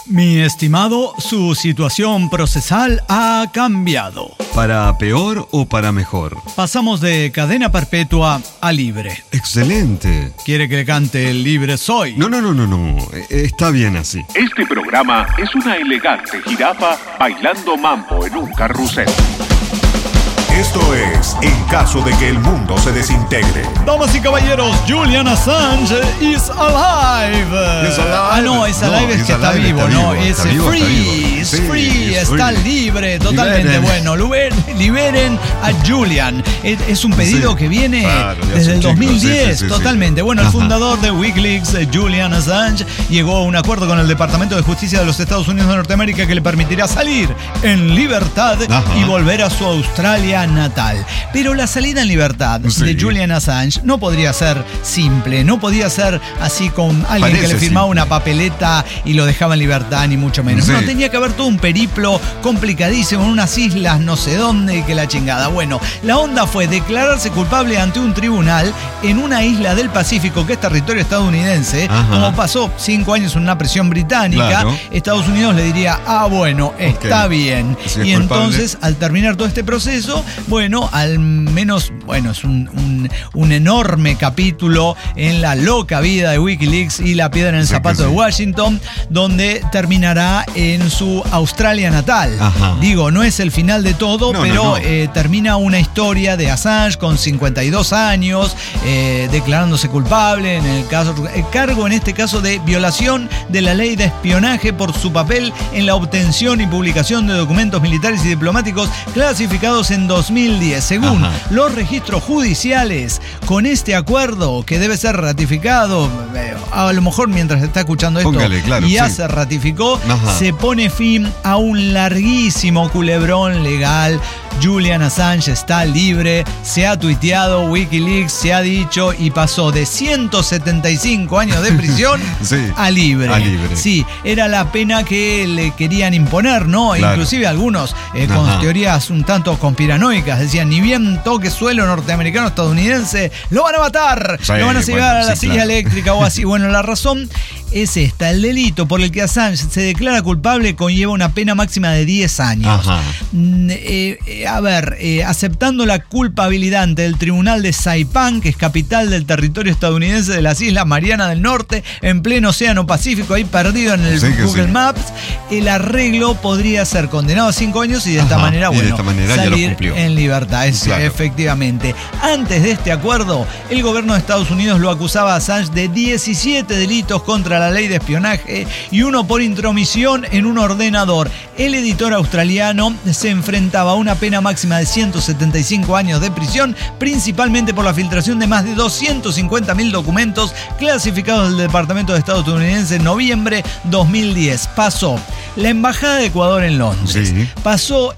Mi estimado, su situación procesal ha cambiado. ¿Para peor o para mejor? Pasamos de cadena perpetua a libre. ¡Excelente! ¿Quiere que le cante el Libre Soy? No. Está bien así. Este programa es una elegante jirafa bailando mambo en un carrusel. Esto es En caso de que el mundo se desintegre. Damas y caballeros, Julian Assange is alive. Es alive es que está vivo, ¿no? Es free, es free, está libre, totalmente. Bueno, liberen a Julian. Es un pedido que viene desde el 2010, totalmente. Bueno, el fundador de Wikileaks, Julian Assange, llegó a un acuerdo con el Departamento de Justicia de los Estados Unidos de Norteamérica que le permitirá salir en libertad y volver a su Australia natal. Pero la salida en libertad de Julian Assange no podría ser simple, no podía ser así con alguien que le firmaba una papeleta y lo dejaba en libertad, ni mucho menos. No, tenía que haber todo un periplo complicadísimo en unas islas no sé dónde y que la chingada. Bueno, la onda fue declararse culpable ante un tribunal en una isla del Pacífico que es territorio estadounidense. Como pasó 5 años en una prisión británica, Estados Unidos le diría, bueno, está bien. Y entonces, al terminar todo este proceso, bueno, al menos, es un enorme capítulo en la loca vida de Wikileaks y la piedra en el zapato de Washington, donde terminará en su Australia natal. Digo, no es el final de todo, pero termina una historia de Assange con 52 años, declarándose culpable en el cargo en este caso de violación de la ley de espionaje por su papel en la obtención y publicación de documentos militares y diplomáticos clasificados en 2010. Según los registros judiciales, con este acuerdo que debe ser ratificado, a lo mejor mientras está escuchando esto, se ratificó, se pone fin a un larguísimo culebrón legal. Julian Assange está libre, se ha tuiteado, Wikileaks se ha dicho y pasó de 175 años de prisión a libre. Sí, era la pena que le querían imponer, ¿no? Inclusive algunos con teorías un tanto conspiranoicas decían, ni bien toque suelo norteamericano estadounidense, lo van a matar, lo van a llevar a la silla eléctrica o así. Bueno, la razón es esta: el delito por el que Assange se declara culpable conlleva una pena máxima de 10 años. Aceptando la culpabilidad ante el tribunal de Saipan, que es capital del territorio estadounidense de las Islas Marianas del Norte, en pleno Océano Pacífico, ahí perdido en el Google Maps, el arreglo podría ser condenado a 5 años y de esta manera, salir en libertad. Efectivamente. Antes de este acuerdo, el gobierno de Estados Unidos lo acusaba a Assange de 17 delitos contra la ley de espionaje y uno por intromisión en un ordenador. El editor australiano se enfrentaba a una pena máxima de 175 años de prisión, principalmente por la filtración de más de 250.000 documentos clasificados del Departamento de Estado estadounidense en noviembre 2010. Pasó la Embajada de Ecuador en Londres. Pasó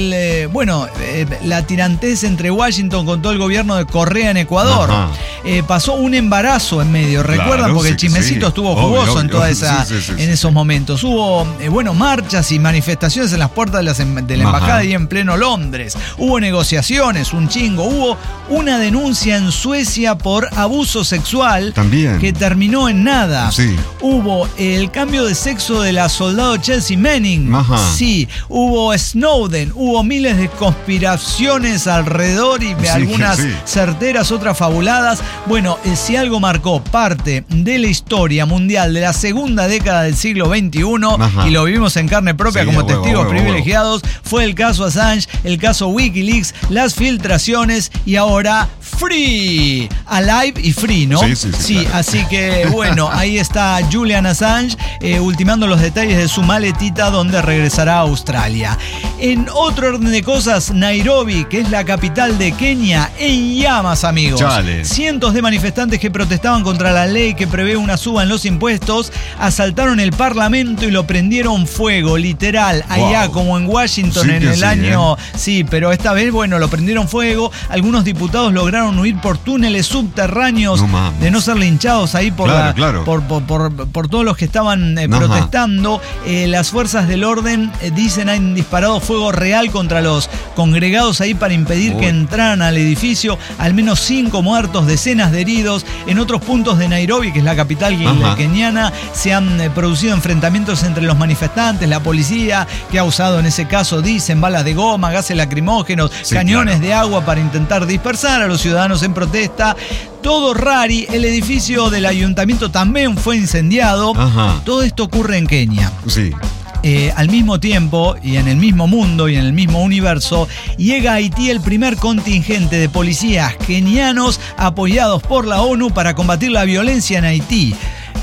la tirantez entre Washington con todo el gobierno de Correa en Ecuador. Pasó un embarazo en medio, ¿recuerdan? Porque el chismecito estuvo jugoso en toda en esos momentos. Hubo marchas y manifestaciones en las puertas de la embajada y en pleno Londres. Hubo negociaciones, un chingo. Hubo una denuncia en Suecia por abuso sexual que terminó en nada. Hubo el cambio de sexo de la soldado Chelsea Manning. Hubo Snowden. Hubo miles de conspiraciones alrededor y algunas certeras, otras fabuladas. Bueno, si algo marcó parte de la historia mundial de la segunda década del siglo XXI, y lo vivimos en carne propia como testigos privilegiados, fue el caso Assange, el caso Wikileaks, las filtraciones y ahora free, alive y free, ¿no? Así que ahí está Julian Assange ultimando los detalles de su maletita donde regresará a Australia. En otro orden de cosas, Nairobi, que es la capital de Kenia, en llamas, amigos. Cientos de manifestantes que protestaban contra la ley que prevé una suba en los impuestos asaltaron el parlamento y lo prendieron fuego, literal, allá como en Washington en el año... pero esta vez, lo prendieron fuego. Algunos diputados lograron huir por túneles subterráneos de no ser linchados ahí por todos los que estaban protestando. Las fuerzas del orden dicen han disparado fuego fuego real contra los congregados ahí para impedir que entraran al edificio. Al menos 5 muertos, decenas de heridos. En otros puntos de Nairobi, que es la capital keniana, se han producido enfrentamientos entre los manifestantes, la policía, que ha usado en ese caso, dicen, balas de goma, gases lacrimógenos, cañones de agua para intentar dispersar a los ciudadanos en protesta. Todo rari, el edificio del ayuntamiento también fue incendiado. Todo esto ocurre en Kenia. Sí. Al mismo tiempo, y en el mismo mundo y en el mismo universo, llega a Haití el primer contingente de policías kenianos apoyados por la ONU para combatir la violencia en Haití.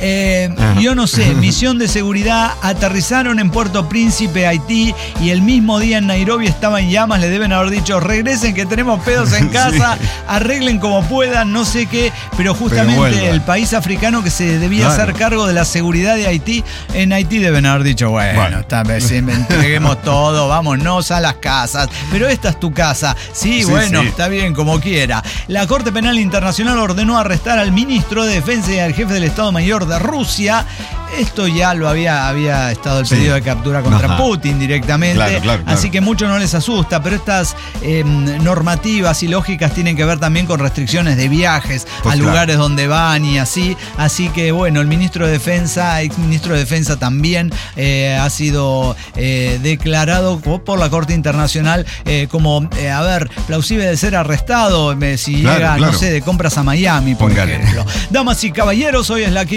Yo no sé, misión de seguridad, aterrizaron en Puerto Príncipe, Haití, y el mismo día en Nairobi estaba en llamas. Le deben haber dicho, regresen que tenemos pedos en casa, arreglen como puedan, no sé qué, pero justamente el país africano que se debía hacer cargo de la seguridad de Haití, en Haití deben haber dicho, bueno, está bien, entreguemos todo, vámonos a las casas, pero esta es tu casa, está bien, como quiera. La Corte Penal Internacional ordenó arrestar al ministro de Defensa y al jefe del Estado Mayor de Rusia. Esto ya lo había estado el pedido de captura contra Putin directamente, claro. Así que mucho no les asusta, pero estas normativas y lógicas tienen que ver también con restricciones de viajes a lugares donde van y así que bueno, el ministro de Defensa, exministro de Defensa también ha sido declarado por la Corte Internacional como, plausible de ser arrestado si llega, no sé, de compras a Miami, por ejemplo. Damas y caballeros, hoy es la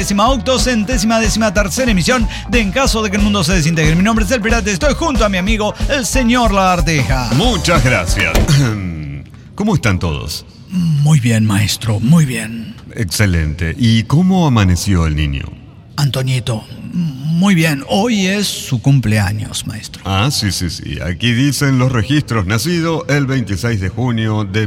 5.000.000.000.013 emisión de En Caso de que el Mundo se Desintegre. Mi nombre es El Pirata, estoy junto a mi amigo, el señor Lagartija. Muchas gracias. ¿Cómo están todos? Muy bien, maestro, muy bien. Excelente. ¿Y cómo amaneció el niño? Antoñito, muy bien. Hoy es su cumpleaños, maestro. Sí. Aquí dicen los registros, nacido el 26 de junio de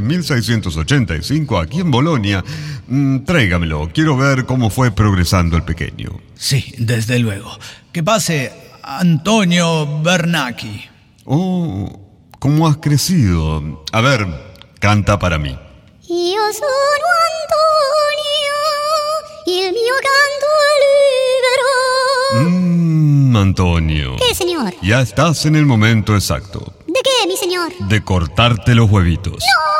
1685 aquí en Bolonia. Tráigamelo, quiero ver cómo fue progresando el pequeño. Sí, desde luego. Que pase, Antonio Bernacchi. ¿Cómo has crecido? A ver, canta para mí. Io sono Antonio, il mio canto è libero. Antonio. ¿Qué, señor? Ya estás en el momento exacto. ¿De qué, mi señor? De cortarte los huevitos.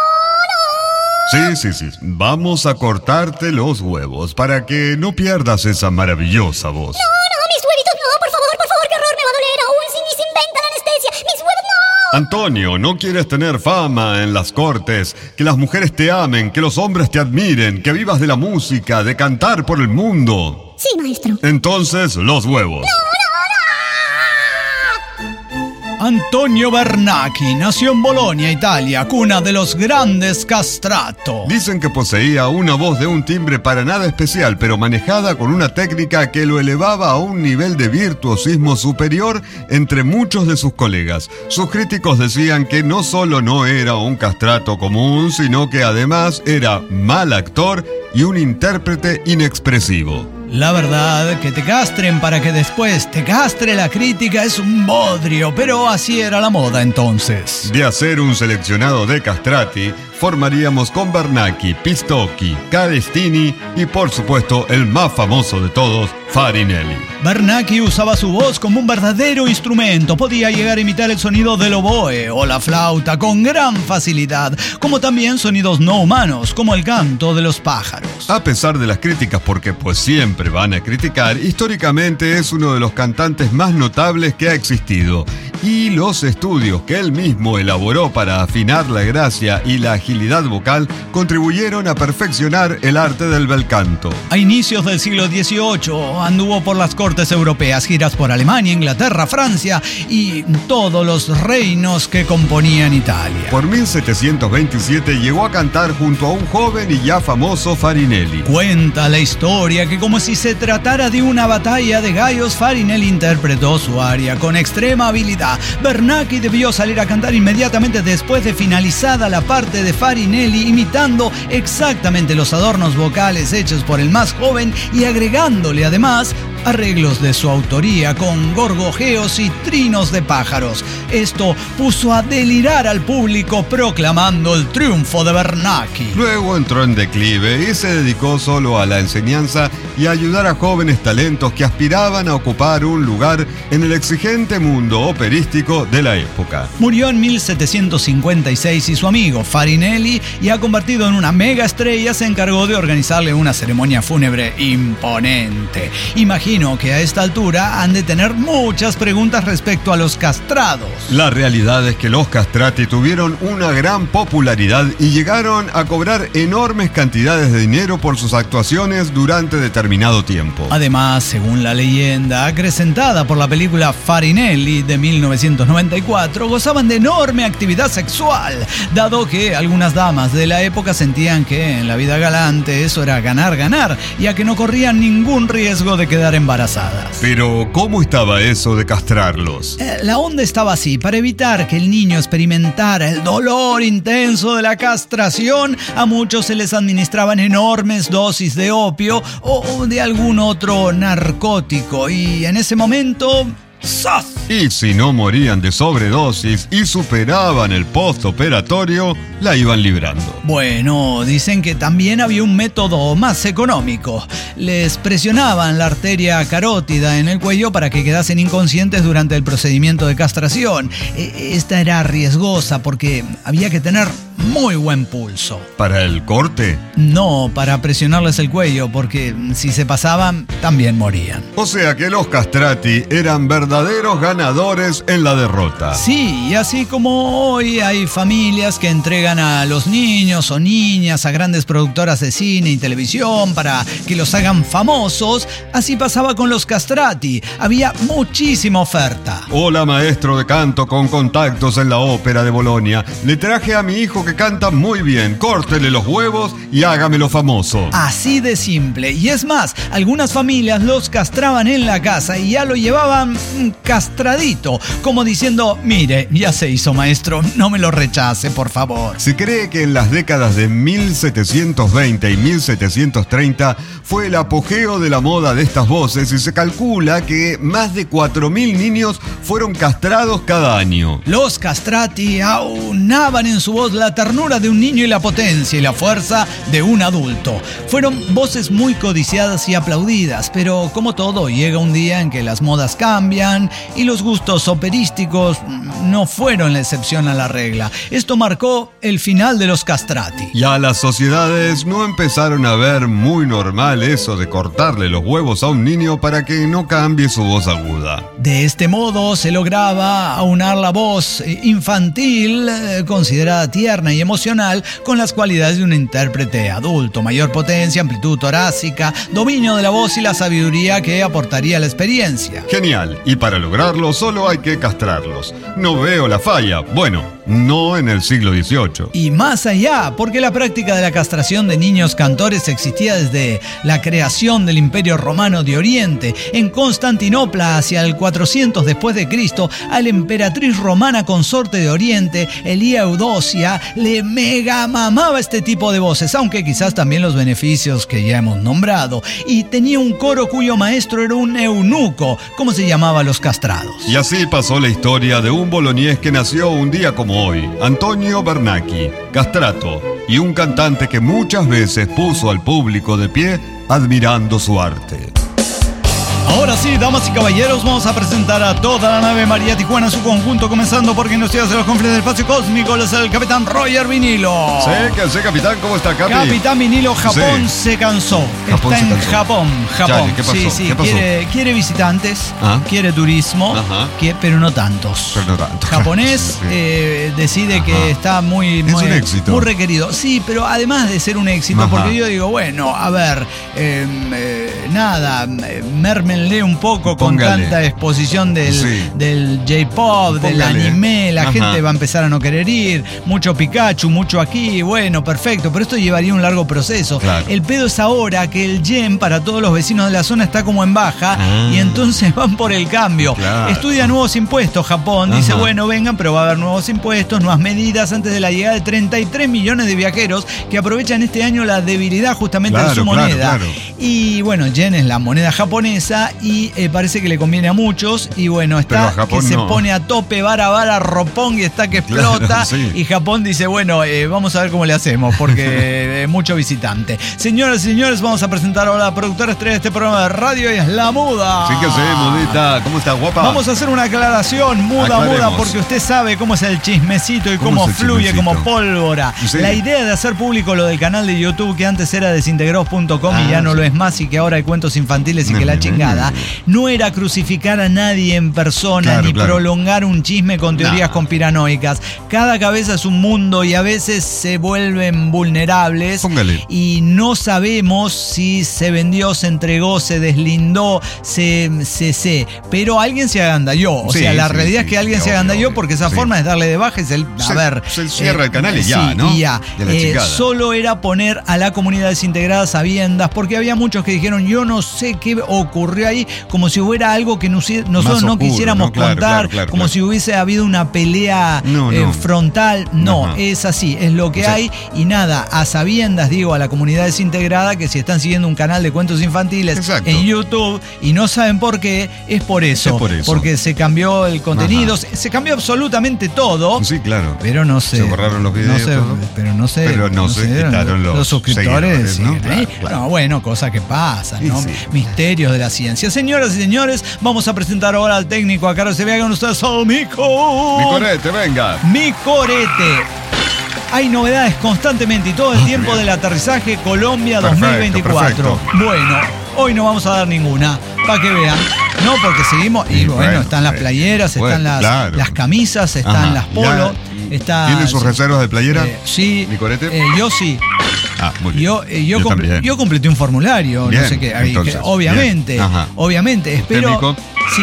Sí. Vamos a cortarte los huevos para que no pierdas esa maravillosa voz. No, mis huevitos no, por favor, qué horror, me va a doler aún si ni se inventa la anestesia. Mis huevos no. Antonio, ¿no quieres tener fama en las cortes? Que las mujeres te amen, que los hombres te admiren, que vivas de la música, de cantar por el mundo. Sí, maestro. Entonces, los huevos. Antonio Bernacchi nació en Bolonia, Italia, cuna de los grandes castrato. Dicen que poseía una voz de un timbre para nada especial, pero manejada con una técnica que lo elevaba a un nivel de virtuosismo superior entre muchos de sus colegas. Sus críticos decían que no solo no era un castrato común, sino que además era mal actor y un intérprete inexpresivo. La verdad, que te castren para que después te castre la crítica es un bodrio, pero así era la moda entonces. De hacer un seleccionado de castrati, formaríamos con Bernacchi, Pistocchi, Carestini y por supuesto el más famoso de todos, Farinelli. Bernacchi usaba su voz como un verdadero instrumento, podía llegar a imitar el sonido del oboe o la flauta con gran facilidad, como también sonidos no humanos, como el canto de los pájaros. A pesar de las críticas, porque pues siempre van a criticar, históricamente es uno de los cantantes más notables que ha existido. Y los estudios que él mismo elaboró para afinar la gracia y la agilidad vocal contribuyeron a perfeccionar el arte del bel canto. A inicios del siglo XVIII anduvo por las cortes europeas, giras por Alemania, Inglaterra, Francia y todos los reinos que componían Italia. Por 1727 llegó a cantar junto a un joven y ya famoso Farinelli. Cuenta la historia que como si se tratara de una batalla de gallos, Farinelli interpretó su aria con extrema habilidad. Bernacchi debió salir a cantar inmediatamente después de finalizada la parte de Farinelli, imitando exactamente los adornos vocales hechos por el más joven y agregándole además arreglos de su autoría con gorgojeos y trinos de pájaros. Esto puso a delirar al público proclamando el triunfo de Bernacchi. Luego entró en declive y se dedicó solo a la enseñanza y ayudar a jóvenes talentos que aspiraban a ocupar un lugar en el exigente mundo operístico de la época. Murió en 1756 y su amigo Farinelli, ya convertido en una mega estrella, se encargó de organizarle una ceremonia fúnebre imponente. Imagino que a esta altura han de tener muchas preguntas respecto a los castrados. La realidad es que los castrati tuvieron una gran popularidad y llegaron a cobrar enormes cantidades de dinero por sus actuaciones durante determinado tiempo. Además, según la leyenda acrecentada por la película Farinelli de 1994, gozaban de enorme actividad sexual, dado que algunas damas de la época sentían que en la vida galante eso era ganar, ya que no corrían ningún riesgo de quedar embarazadas. Pero, ¿cómo estaba eso de castrarlos? La onda estaba así: para evitar que el niño experimentara el dolor intenso de la castración, a muchos se les administraban enormes dosis de opio o de algún otro narcótico, y en ese momento ¡zas! Y si no morían de sobredosis y superaban el postoperatorio, la iban librando. Bueno, dicen que también había un método más económico. Les presionaban la arteria carótida en el cuello para que quedasen inconscientes durante el procedimiento de castración. Esta era riesgosa porque había que tener muy buen pulso. ¿Para el corte? No, para presionarles el cuello, porque si se pasaban, también morían. O sea que los castrati eran verdaderos ganadores en la derrota. Sí, y así como hoy hay familias que entregan a los niños o niñas a grandes productoras de cine y televisión para que los hagan famosos, así pasaba con los castrati. Había muchísima oferta. Hola, maestro de canto con contactos en la ópera de Bolonia. Le traje a mi hijo que canta muy bien. Córtele los huevos y hágamelo famoso. Así de simple. Y es más, algunas familias los castraban en la casa y ya lo llevaban castradito, como diciendo: mire, ya se hizo, maestro, no me lo rechace, por favor. Se cree que en las décadas de 1720 y 1730 fue el apogeo de la moda de estas voces, y se calcula que más de 4.000 niños fueron castrados cada año. Los castrati aunaban en su voz la ternura de un niño y la potencia y la fuerza de un adulto. Fueron voces muy codiciadas y aplaudidas, pero como todo, llega un día en que las modas cambian y los gustos operísticos no fueron la excepción a la regla. Esto marcó el final de los castrati. Ya las sociedades no empezaron a ver muy normal eso de cortarle los huevos a un niño para que no cambie su voz aguda. De este modo se lograba aunar la voz infantil, considerada tierna y emocional, con las cualidades de un intérprete adulto: mayor potencia, amplitud torácica, dominio de la voz y la sabiduría que aportaría la experiencia. Genial, y para lograrlo solo hay que castrarlos. No veo la falla. Bueno, no en el siglo XVIII. Y más allá, porque la práctica de la castración de niños cantores existía desde la creación del Imperio Romano de Oriente. En Constantinopla, hacia el 400 después de Cristo, a la emperatriz romana consorte de Oriente, Elía Eudocia, le mega mamaba este tipo de voces, aunque quizás también los beneficios que ya hemos nombrado. Y tenía un coro cuyo maestro era un eunuco, como se llamaba los castrados. Y así pasó la historia de un boloñés que nació un día como hoy, Antonio Bernacchi, castrato, y un cantante que muchas veces puso al público de pie admirando su arte. Ahora sí, damas y caballeros, vamos a presentar a toda la nave María Tijuana en su conjunto, comenzando por quien nos lleva hacia los confines del espacio cósmico, es el capitán Roger Vinilo. Sí, capitán, ¿cómo está, Capi? Capitán Vinilo, Japón se cansó. Está en Japón. Chale, ¿qué pasó? Sí, ¿Qué pasó? Quiere visitantes, quiere turismo, pero no tantos. Japonés decide que está muy un éxito, muy requerido. Sí, pero además de ser un éxito, porque yo digo, bueno, a ver, mérmenle un poco. Póngale. Con tanta exposición del J-pop, del anime, la gente va a empezar a no querer ir, mucho Pikachu, mucho aquí, bueno, perfecto, pero esto llevaría un largo proceso. Claro. El pedo es ahora que el yen para todos los vecinos de la zona está como en baja, y entonces van por el cambio. Claro. Estudia nuevos impuestos Japón, dice, bueno, vengan, pero va a haber nuevos impuestos, nuevas medidas antes de la llegada de 33 millones de viajeros que aprovechan este año la debilidad justamente de su moneda. Y bueno, yen es la moneda japonesa, China y parece que le conviene a muchos. Y bueno, está que se pone a tope, vara, ropón y está que explota. Claro, sí. Y Japón dice, bueno, vamos a ver cómo le hacemos, porque mucho visitante. Señoras y señores, vamos a presentar ahora a la productora estrella de este programa de radio y es la Muda. Sí, que sí, Mudita. ¿Cómo estás, guapa? Vamos a hacer una aclaración, Muda, porque usted sabe cómo es el chismecito y cómo fluye como pólvora. ¿Sí? La idea de hacer público lo del canal de YouTube, que antes era desintegrados.com y ya no lo es más, y que ahora hay cuentos infantiles y que la chingada, no era crucificar a nadie en persona, ni prolongar un chisme con teorías conspiranoicas. Cada cabeza es un mundo y a veces se vuelven vulnerables. Póngale. Y no sabemos si se vendió, se entregó, se deslindó, pero alguien se agandalló. O sea, la realidad es que alguien se agandalló porque esa forma es darle de baja. Se cierra el canal y ya, ¿no? Y ya. Solo era poner a la comunidad desintegrada a sabiendas, porque había muchos que dijeron, yo no sé qué ocurrió ahí, como si hubiera algo que nosotros no quisiéramos contar, como si hubiese habido una pelea frontal. No, es así, es lo que hay. Y nada, a sabiendas digo a la comunidad desintegrada que si están siguiendo un canal de cuentos infantiles en YouTube y no saben por qué, es por eso. Porque se cambió el contenido, se cambió absolutamente todo. Sí, claro. Pero no sé. Se borraron los videos. Pero no sé, quitaron los suscriptores. ¿No? Claro. No, bueno, cosas que pasan, ¿no? Sí. Misterios de la ciencia. Señoras y señores, vamos a presentar ahora al técnico a cargo. Se vea con ustedes, Mico. Micorete, venga. Micorete. Hay novedades constantemente y todo el tiempo del aterrizaje Colombia 2024. Perfecto. Bueno, hoy no vamos a dar ninguna, para que vean. No, porque seguimos, y bueno, están las playeras, están las camisas, están las polos. ¿Tienen sus reservas de playera? Sí. ¿Micorete? Yo sí. Muy bien. Yo completé un formulario, bien, no sé qué. Entonces, obviamente, espero. Sí.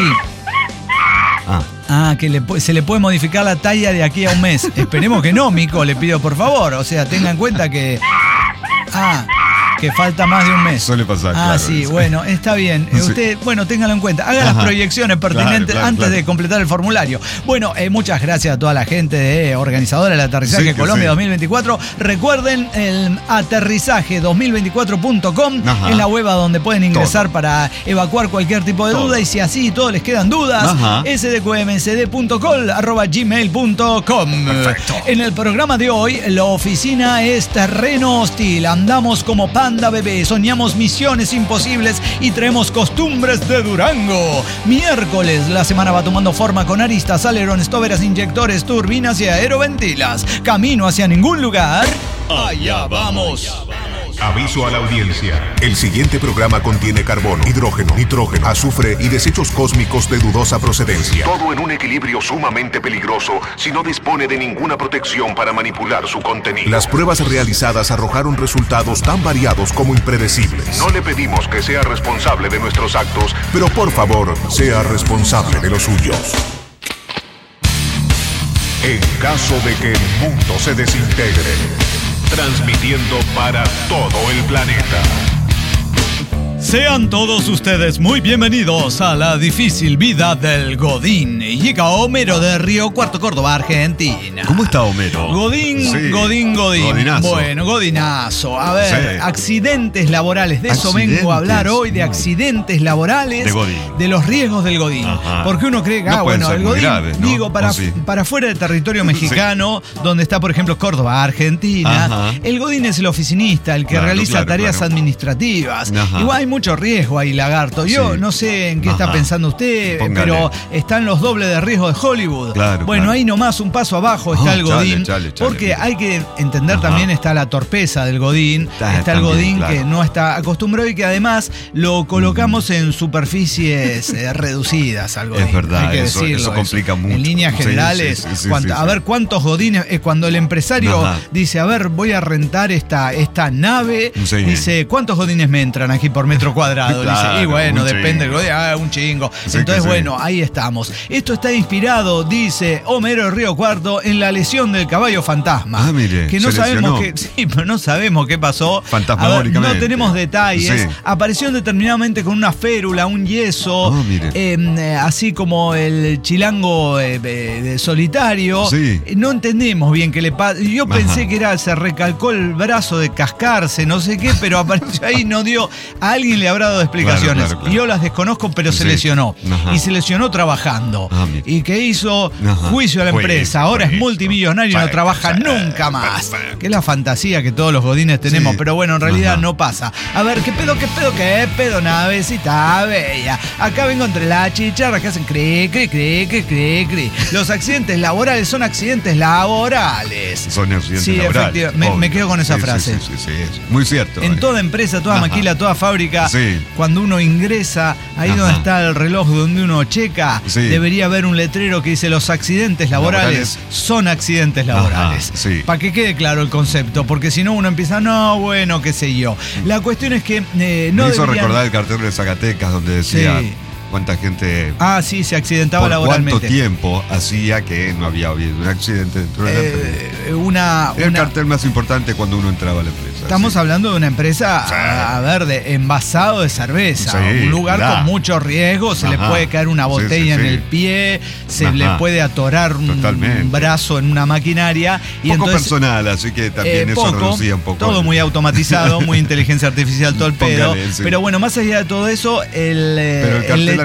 Que se le puede modificar la talla de aquí a un mes. Esperemos que no, Mico, le pido por favor. O sea, tenga en cuenta que falta más de un mes. Suele pasar, claro. Sí, bueno, está bien. Usted, bueno, téngalo en cuenta. Haga las proyecciones pertinentes antes de completar el formulario. Bueno, muchas gracias a toda la gente de organizadora del aterrizaje Colombia 2024. Recuerden, el aterrizaje 2024.com es la web a donde pueden ingresar para evacuar cualquier tipo de duda. Y si así todos les quedan dudas, sdqmcd.col@gmail.com. Perfecto. En el programa de hoy, la oficina es terreno hostil. Andamos como panda bebé, soñamos misiones imposibles y traemos costumbres de Durango. Miércoles, la semana va tomando forma con aristas, alerones, toberas, inyectores, turbinas y aeroventilas. Camino hacia ningún lugar. Allá vamos. Aviso a la audiencia. El siguiente programa contiene carbón, hidrógeno, nitrógeno, azufre y desechos cósmicos de dudosa procedencia. Todo en un equilibrio sumamente peligroso si no dispone de ninguna protección para manipular su contenido. Las pruebas realizadas arrojaron resultados tan variados como impredecibles. No le pedimos que sea responsable de nuestros actos, pero por favor, sea responsable de los suyos. En caso de que el mundo se desintegre, transmitiendo para todo el planeta. Sean todos ustedes muy bienvenidos a la difícil vida del Godín. Llega Homero de Río Cuarto, Córdoba, Argentina. ¿Cómo está Homero? Godín. Godinazo. Bueno, godinazo. A ver, accidentes laborales. De eso vengo a hablar hoy, de accidentes laborales. De Godín. De los riesgos del Godín. Porque uno cree que, el Godín, graves, ¿no? Digo, para fuera del territorio mexicano, donde está, por ejemplo, Córdoba, Argentina, el Godín es el oficinista, el que realiza tareas administrativas. Igual hay mucho riesgo ahí, lagarto. Yo no sé en qué está pensando usted, pero están los dobles de riesgo de Hollywood. Ahí nomás un paso abajo está el Godín. Porque hay que entender también está la torpeza del Godín. Está el Godín que no está acostumbrado y que además lo colocamos en superficies reducidas al Godín. Es verdad, hay que eso complica mucho. En líneas generales, a ver cuántos Godines, cuando el empresario dice, a ver, voy a rentar esta nave, dice, ¿cuántos Godines me entran aquí por metro cuadrado? Dice, y bueno, depende del Godín, un chingo. Entonces, bueno, ahí estamos. Esto está inspirado, dice Homero de Río Cuarto, en la lesión del caballo fantasma. Mire, que no sabemos pero no sabemos qué pasó. Fantasmagóricamente. No tenemos detalles. Apareció determinadamente con una férula, un yeso, así como el chilango solitario. No entendemos bien qué le pasa. Yo pensé que se recalcó el brazo de cascarse, no sé qué, pero apareció ahí, no dio a alguien alguien le habrá dado explicaciones. Claro. Y yo las desconozco, pero se lesionó. Ajá. Y se lesionó trabajando. ¿Y qué hizo? Juicio a la empresa. Ahora es multimillonario y no trabaja nunca más. Que es la fantasía que todos los godines tenemos. Pero bueno, en realidad no pasa. A ver, ¿qué pedo? Navecita bella. Acá vengo entre las chicharras que hacen cri. Los accidentes laborales son accidentes laborales. Son accidentes laborales. Efectivamente. Me quedo con esa frase. Sí, muy cierto. En toda empresa, toda maquila, toda fábrica, cuando uno ingresa, ahí donde está el reloj donde uno checa, debería haber un letrero que dice los accidentes laborales son accidentes laborales. Para que quede claro el concepto, porque si no uno empieza, qué sé yo. La cuestión es que me hizo recordar el cartel de Zacatecas donde decía cuánta gente se accidentaba laboralmente. ¿Cuánto tiempo hacía que no había habido un accidente dentro de la empresa? Era el cartel más importante cuando uno entraba a la empresa. Estamos hablando de una empresa, de envasado de cerveza. Un lugar con mucho riesgo. Se le puede caer una botella en el pie, se le puede atorar un brazo en una maquinaria. Poco personal, así que también eso reducía un poco. Todo muy automatizado, muy inteligencia artificial, todo el pedo. Pero bueno, más allá de todo eso, el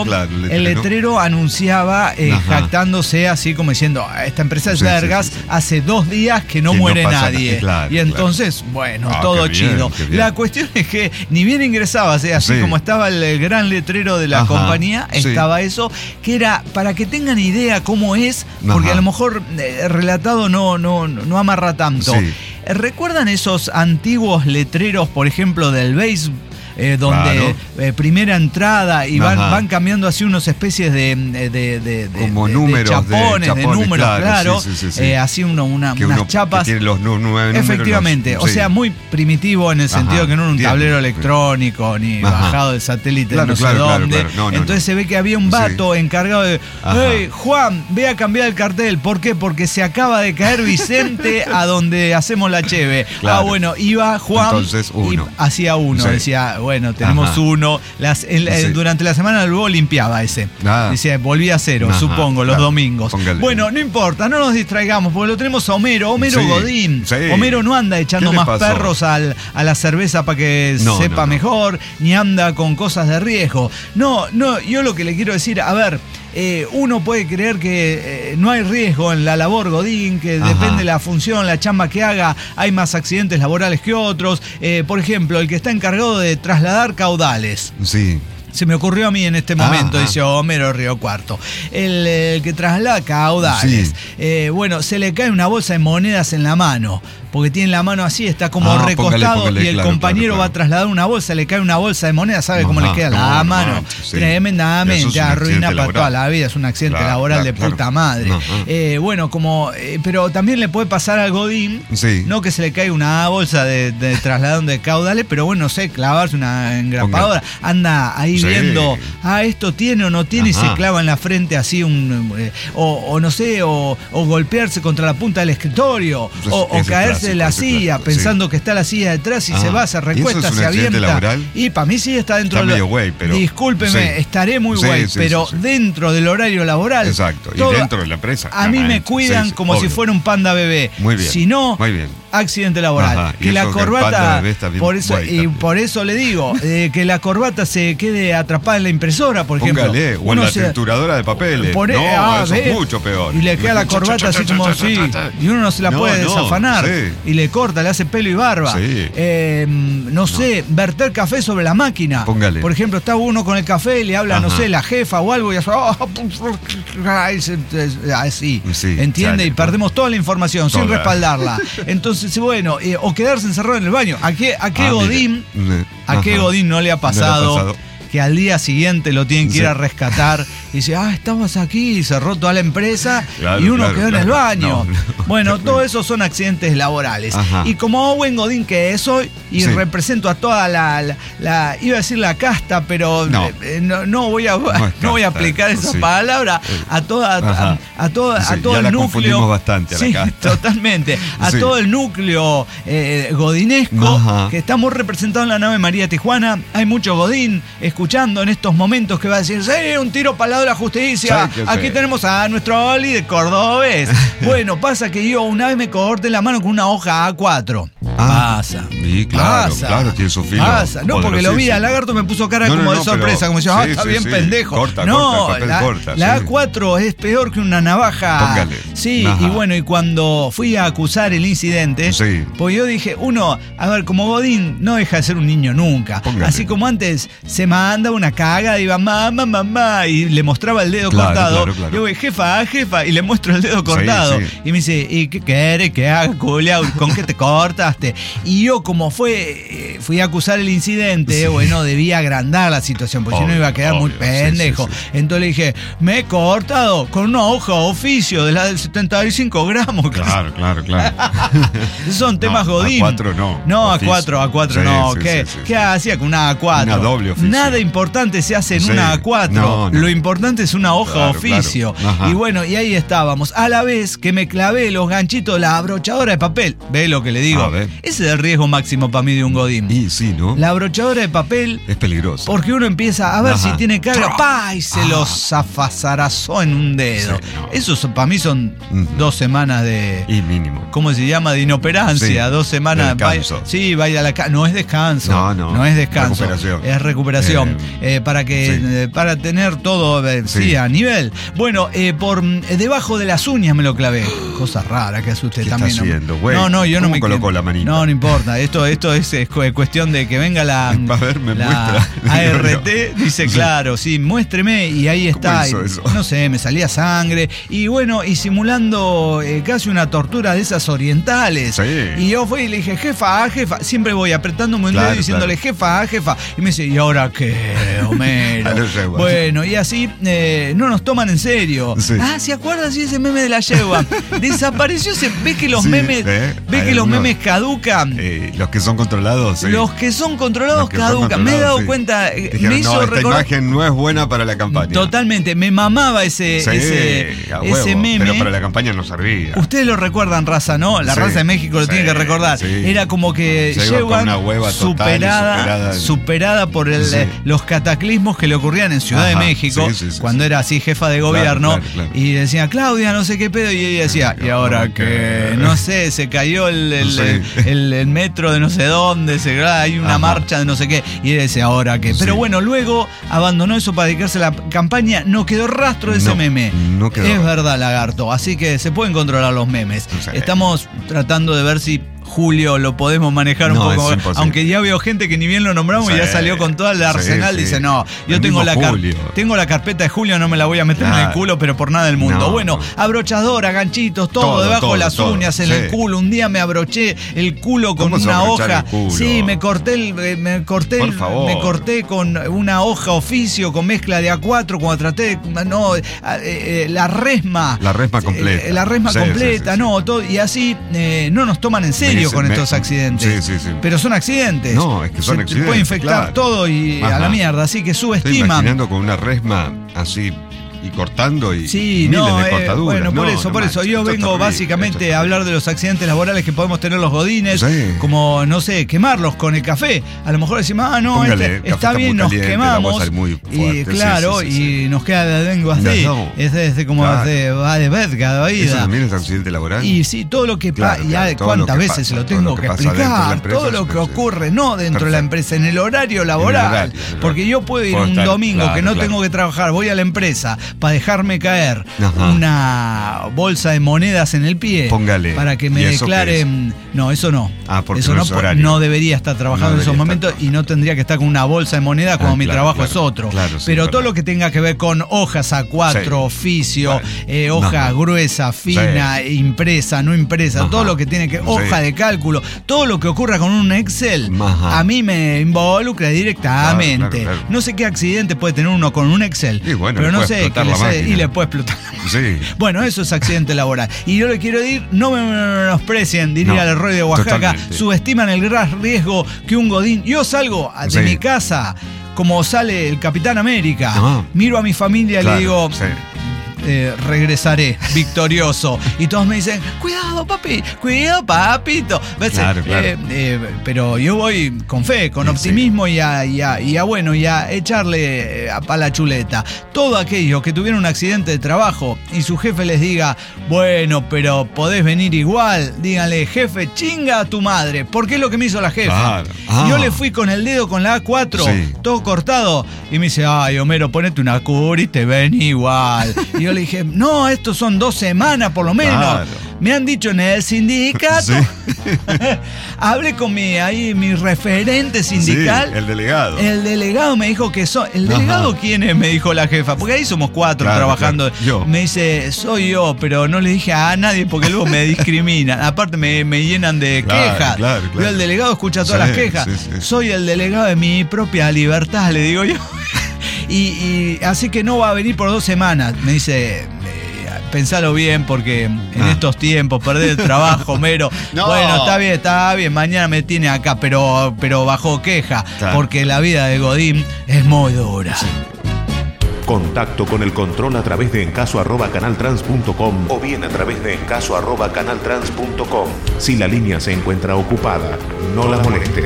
letrero anunciaba jactándose así como diciendo, esta empresa es vergas, hace 2 días que no muere nadie. Y entonces, todo chido. La cuestión es que ni bien ingresabas, así como estaba el gran letrero de la compañía, estaba eso, que era, para que tengan idea cómo es, porque a lo mejor relatado no amarra tanto. ¿Recuerdan esos antiguos letreros, por ejemplo, del béisbol? Donde primera entrada y van cambiando así unas especies de como números, de números, claro. Así unas chapas. Que tiene los 9 números. Efectivamente, o sea, muy primitivo en el sentido que no era un tablero electrónico ni bajado del satélite no sé dónde. Entonces se ve que había un vato encargado de hey, Juan, ve a cambiar el cartel. ¿Por qué? Porque se acaba de caer Vicente a donde hacemos la cheve. Iba Juan. Entonces uno. Y hacía uno, decía, tenemos uno. Durante la semana luego limpiaba ese. Decía, volvía a cero, supongo, los domingos. Póngale. Bueno, no importa, no nos distraigamos, porque lo tenemos a Homero Godín. Homero no anda echando más perros a la cerveza para que sepa mejor, ni anda con cosas de riesgo. No, yo lo que le quiero decir, a ver, uno puede creer que no hay riesgo en la labor godín, que depende de la función, la chamba que haga, hay más accidentes laborales que otros. Por ejemplo, el que está encargado de trasladar caudales. Se me ocurrió a mí en este momento, dice Homero Río Cuarto. El que traslada caudales. Se le cae una bolsa de monedas en la mano, porque tiene la mano así, está como recostado, póngale, y el compañero va a trasladar una bolsa, le cae una bolsa de monedas, ¿sabe cómo le queda la mano? Tremendamente, arruina para toda la vida, es un accidente laboral de puta madre. Pero también le puede pasar al godín, no que se le caiga una bolsa de trasladón de caudales, pero clavarse una engrapadora, anda ahí viendo, esto tiene o no tiene, y se clava en la frente así o golpearse contra la punta del escritorio, o caerse de la silla, pensando que está la silla detrás y se va, se recuesta, se avienta. Laboral? Y para mí sí está dentro medio güey, pero discúlpeme, estaré muy güey, pero dentro del horario laboral. Exacto, y dentro de la empresa. A mí me cuidan como si fuera un panda bebé. Muy bien. Si no, accidente laboral. Que la corbata, por eso le digo, que la corbata se quede atrapada en la impresora, por ejemplo. Póngale, o en la trituradora de papeles. Eso es mucho peor. Y le queda la corbata así como así, y uno no se la puede desafanar. Y le corta, le hace pelo y barba. Verter café sobre la máquina. Póngale. Por ejemplo, está uno con el café y le habla, la jefa o algo, y así, ¿entiende? Y perdemos toda la información sin respaldarla. Entonces, o quedarse encerrado en el baño. ¿A qué Godín no le ha pasado que al día siguiente lo tienen que ir a rescatar y dice, estamos aquí, y cerró toda la empresa y uno quedó en el baño? Todo eso son accidentes laborales. Y como buen godín que soy y represento a toda la iba a decir la casta, pero no voy a aplicar esa palabra, a todo el núcleo bastante a la casta. Totalmente, todo el núcleo godinesco que estamos representados en la nave María Tijuana. Hay mucho godín escuchando en estos momentos que va a decir, un tiro para el lado de la justicia, aquí tenemos a nuestro Oli de cordobés. Pasa que yo una vez me corté la mano con una hoja A4. Pasa. Y claro, tiene su filo. Pasa. No, porque lo vi al lagarto, me puso cara como de sorpresa, como diciendo, está bien pendejo. Corta, la A4 es peor que una navaja. Póngale. Sí, y bueno, y cuando fui a acusar el incidente, pues yo dije, a ver, como Godín no deja de ser un niño nunca. Póngale. Así como antes se manda una caga y iba mamá, y le mostraba el dedo cortado. Claro. Yo voy, jefa, y le muestro el dedo cortado. Y me dice, ¿y qué querés que haga, culiao? ¿Con qué te cortaste? Y yo, como fui a acusar el incidente, bueno, debía agrandar la situación, porque si no iba a quedar muy pendejo. Entonces le dije, me he cortado con una hoja oficio de la del 75 gramos. Claro. Esos son temas Godín. A4 no. No, A4 no. ¿Qué hacía con una A4? Una doble oficio. Nada importante se hace en una A4. No. Lo importante es una hoja oficio. Claro. Y bueno, y ahí estábamos. A la vez que me clavé los ganchitos de la abrochadora de papel. ¿Ve lo que le digo? Ese es el riesgo máximo para mí de un Godín. Y sí, ¿no? La abrochadora de papel es peligroso. Porque uno empieza a ver si tiene carga, y se lo zafazarazó en un dedo. Sí, no. Eso para mí son 2 semanas de... Y mínimo. ¿Cómo se llama? De inoperancia. 2 semanas. De descanso. Vaya a la casa. No es descanso. No es descanso. Es recuperación. Para tener todo a nivel. Bueno, por debajo de las uñas me lo clavé. Cosa rara que hace usted también. ¿Qué está haciendo, güey? No, yo no me colocó la manita. No importa. Esto es cuestión de que venga la muestra. ART, dice, claro, sí, muéstreme, y ahí está. ¿Cómo hizo eso? No sé, me salía sangre. Y bueno, y simulando casi una tortura de esas orientales. Sí. Y yo fui y le dije, jefa. Siempre voy apretándome un dedo diciéndole, jefa. Y me dice, ¿y ahora qué, Homero? Bueno, y así no nos toman en serio. Sí. ¿Se acuerdan? Sí, ese meme de la yegua. Desapareció. ¿Ves que los memes memes caducan? Los que son controlados, Los que son controlados caducan. Me he dado cuenta. Dijeron, me hizo esta imagen no es buena para la campaña. Totalmente. Me mamaba ese meme. Pero para la campaña no servía. Ustedes lo recuerdan, raza, ¿no? La raza de México lo tiene que recordar. Era como que llevan una hueva superada por los cataclismos que le ocurrían en Ciudad de México, cuando era así jefa de gobierno. Claro. Y decía, Claudia, no sé qué pedo. Y ella decía, ¿y ahora qué? No sé, se cayó el metro de no sé dónde, hay una marcha de no sé qué. Y ella decía, ¿ahora qué? Pero bueno, luego abandonó eso para dedicarse a la campaña. No quedó rastro de ese meme. No quedó. Es verdad, lagarto. Así que se pueden controlar los memes. Estamos tratando de ver si Julio lo podemos manejar un poco, aunque ya veo gente que ni bien lo nombramos y ya salió con todo el arsenal. Dice, no, yo tengo la carpeta de Julio, no me la voy a meter en el culo, pero por nada del mundo. Bueno, abrochadora, ganchitos, todo debajo de las uñas, en el culo. Un día me abroché el culo con una hoja. Sí, me corté con una hoja oficio con mezcla de A4 cuando traté la resma completa. La resma completa, todo, y así no nos toman en serio con estos accidentes. Sí. Pero son accidentes. No, es que son accidentes. Se puede infectar todo y a la mierda. Así que subestiman. Estoy imaginando con una resma así y cortando y miles de cortaduras. Bueno, por eso. Yo vengo básicamente a hablar de los accidentes laborales que podemos tener los godines, como, no sé, quemarlos con el café. A lo mejor decimos, está bien, nos quemamos. Y claro, y nos queda la lengua así. Es como va de verga, de vida. ¿Eso también es accidente laboral? Y sí, todo lo que pasa, cuántas veces se lo tengo que explicar, todo lo que ocurre, no dentro de la empresa, en el horario laboral. Porque yo puedo ir un domingo que no tengo que trabajar, voy a la empresa para dejarme caer una bolsa de monedas en el pie. Póngale. Para que me declaren. No, eso no. Porque eso no debería estar trabajando en esos momentos y no tendría que estar con una bolsa de monedas cuando mi trabajo es otro. Pero todo lo que tenga que ver con hojas A4, oficio, hoja gruesa, fina, impresa, no impresa, todo lo que tiene que hoja de cálculo, todo lo que ocurra con un Excel, a mí me involucra directamente. No sé qué accidente puede tener uno con un Excel, pero no sé y le puede explotar. Bueno, eso es accidente laboral. Y yo le quiero decir, no me menosprecien, diría el Roy de Oaxaca, subestiman el gran riesgo que un godín. Yo salgo de mi casa como sale el Capitán América, miro a mi familia y le digo, regresaré victorioso. Y todos me dicen, cuidado papito. Claro. Pero yo voy con fe, con optimismo y a echarle a la chuleta. Todo aquellos que tuvieron un accidente de trabajo y su jefe les diga, bueno, pero podés venir igual, díganle, jefe, chinga a tu madre, porque es lo que me hizo la jefa. Claro. Yo le fui con el dedo con la A4, todo cortado, y me dice, ay, Homero, ponete una cura y te ven igual. Y yo le dije, no, estos son 2 semanas por lo menos. Claro. Me han dicho en el sindicato. Sí. Hablé con mi referente sindical. Sí, el delegado. El delegado me dijo que ¿El delegado quién es? Me dijo la jefa. Porque ahí somos 4 trabajando. Claro. Me dice, soy yo, pero no le dije a nadie porque luego me discriminan. Aparte me llenan de quejas. Claro. Yo, el delegado escucha todas las quejas. Sí. Soy el delegado de mi propia libertad, le digo yo. Y así que no va a venir por 2 semanas. Me dice, pensalo bien porque en estos tiempos perder el trabajo, Homero. No. Bueno, está bien, mañana me tiene acá, pero bajo queja, porque la vida de Godín es muy dura. Sí. Contacto con el control a través de encaso@canaltrans.com o bien a través de encaso@canaltrans.com. Si la línea se encuentra ocupada, no la moleste.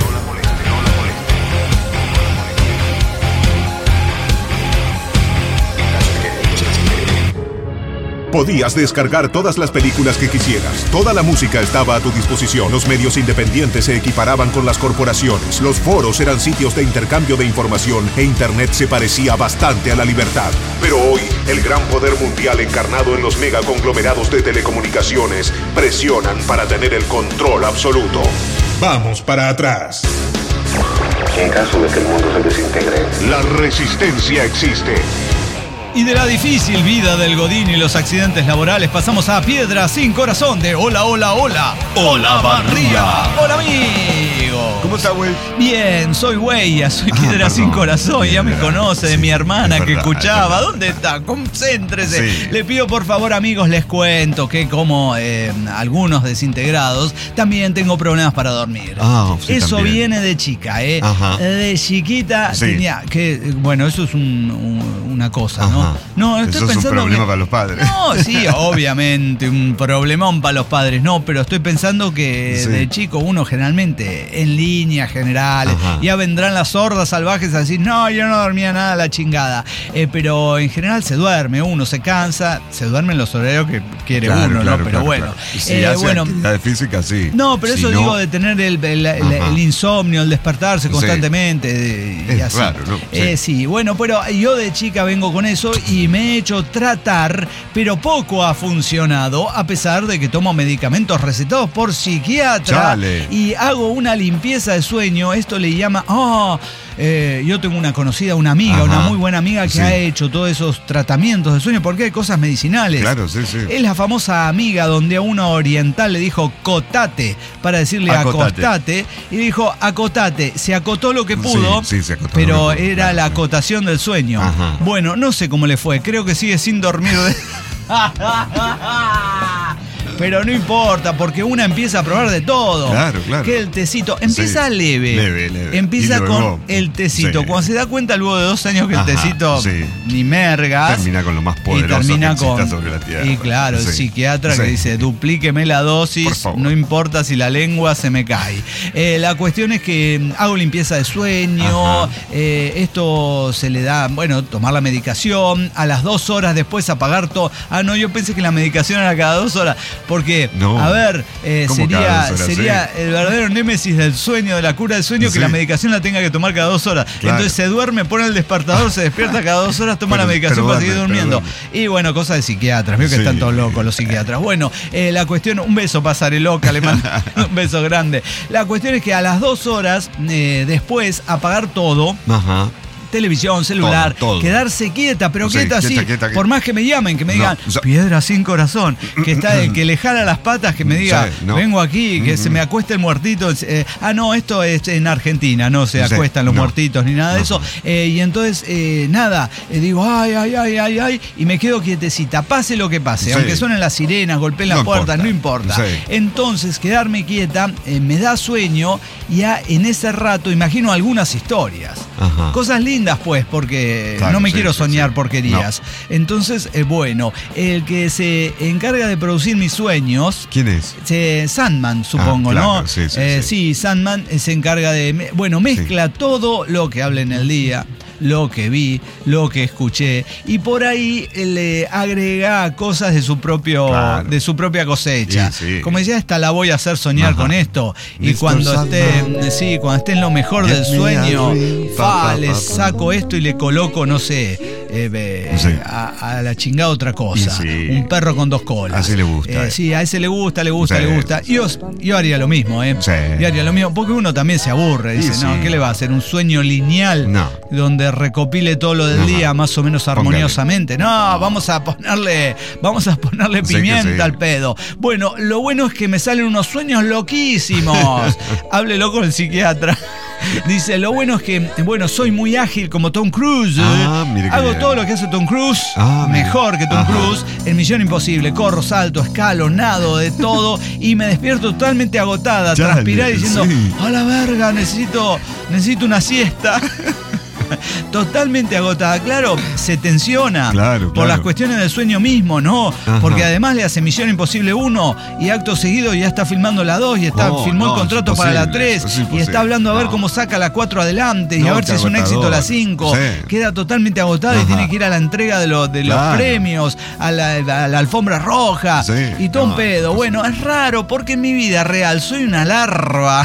Podías descargar todas las películas que quisieras. Toda la música estaba a tu disposición. Los medios independientes se equiparaban con las corporaciones. Los foros eran sitios de intercambio de información e Internet se parecía bastante a la libertad. Pero hoy, el gran poder mundial encarnado en los megaconglomerados de telecomunicaciones presionan para tener el control absoluto. Vamos para atrás. En caso de que el mundo se desintegre, la resistencia existe. Y de la difícil vida del Godín y los accidentes laborales pasamos a Piedra Sin Corazón de Hola Barría. Hola amigo. ¿Cómo está, güey? Bien, soy Huella, soy Piedra Sin Corazón. Bien, ya me conoce de mi hermana que escuchaba. ¿Dónde está? Concéntrese. Sí. Le pido por favor, amigos, les cuento que como algunos desintegrados, también tengo problemas para dormir. Eso también viene de chica, de chiquita tenía que, bueno, eso es una cosa, ¿no? No, estoy eso pensando. Es un problema para los padres. No, sí, obviamente, un problemón para los padres. No, pero estoy pensando que de chico uno generalmente, en líneas generales, ya vendrán las hordas salvajes a decir, no, yo no dormía nada, la chingada. Pero en general se duerme, uno se cansa, se duerme en los horarios que quiere uno, ¿no? Pero bueno. Si hace actividad física, sí. No, pero eso digo de tener el insomnio, el despertarse constantemente. Y así. Raro, ¿no? Sí, bueno, pero yo de chica vengo con eso y me he hecho tratar, pero poco ha funcionado, a pesar de que tomo medicamentos recetados por psiquiatra. Chale. Y hago una limpieza de sueño. Esto le llama... yo tengo una conocida, una amiga, una muy buena amiga que ha hecho todos esos tratamientos de sueño porque hay cosas medicinales. Claro, sí. Es la famosa amiga donde a una oriental le dijo cotate para decirle acostate y dijo acotate. Se acotó lo que pudo, se acotó, pero era la acotación del sueño. Bueno, no sé cómo le fue, creo que sigue sin dormir. Pero no importa, porque una empieza a probar de todo. Claro. Que el tecito empieza leve. Empieza con el tecito. Cuando se da cuenta luego de 2 años que el tecito ni mergas. Termina con lo más poderoso y termina que exista sobre la tierra. Y claro, el psiquiatra que dice, duplíqueme la dosis, no importa si la lengua se me cae. La cuestión es que hago limpieza de sueño. Esto se le da, bueno, tomar la medicación. A las 2 horas después apagar todo. Yo pensé que la medicación era cada 2 horas. Porque, a ver, sería el verdadero némesis del sueño, de la cura del sueño, que la medicación la tenga que tomar cada 2 horas. Claro. Entonces se duerme, pone el despertador, se despierta cada 2 horas, toma la medicación para seguir durmiendo. Y bueno, cosas de psiquiatras, veo que están todos locos los psiquiatras. Bueno, la cuestión, un beso pasaré loca, le mando un beso grande. La cuestión es que a las 2 horas después apagar todo. Televisión, celular, todo. Quedarse quieta, pero quieta así. Quieta. Por más que me llamen, que me digan, Piedra Sin Corazón, que está que le jala las patas, que me diga, vengo aquí, que se me acueste el muertito. Esto es en Argentina, no se acuestan los muertitos ni nada de eso. Y entonces, digo, ay, y me quedo quietecita, pase lo que pase, aunque suenen las sirenas, golpeen las puertas, no importa. Entonces, quedarme quieta me da sueño y en ese rato imagino algunas historias, cosas lindas lindas, pues, porque no me quiero soñar porquerías. No. Entonces, bueno, el que se encarga de producir mis sueños... ¿Quién es? Sandman, supongo, claro, ¿no? Sí, Sandman se encarga de... Bueno, mezcla todo lo que habla en el día, lo que vi, lo que escuché, y por ahí le agrega cosas de su propia cosecha. Como decía, esta la voy a hacer soñar con esto. Y cuando esté en lo mejor del sueño, le saco esto y le coloco, no sé, a la chingada otra cosa. Un perro con 2 colas. Así le gusta. A ese le gusta. Yo haría lo mismo, Yo haría lo mismo, porque uno también se aburre. Dice, no, ¿qué le va a hacer? ¿Un sueño lineal? No. Donde recopile todo lo del día más o menos armoniosamente. No, vamos a ponerle pimienta al pedo. Bueno, lo bueno es que me salen unos sueños loquísimos. Háblelo con el psiquiatra. Dice, lo bueno es que, soy muy ágil como Tom Cruise. Hago todo lo que hace Tom Cruise, mejor que Tom Cruise, en Misión Imposible. Corro, salto, escalo, nado, de todo, y me despierto totalmente agotada, transpirada, diciendo, a la verga, necesito una siesta. Totalmente agotada, claro, se tensiona por las cuestiones del sueño mismo, ¿no? Porque además le hace Misión Imposible 1 y acto seguido ya está filmando la 2 y filmó el contrato para la 3 y está hablando a ver cómo saca la 4 adelante y a ver si es un éxito la 5. Queda totalmente agotada y tiene que ir a la entrega de los premios, a la alfombra roja y todo un pedo. Bueno, es raro porque en mi vida real soy una larva.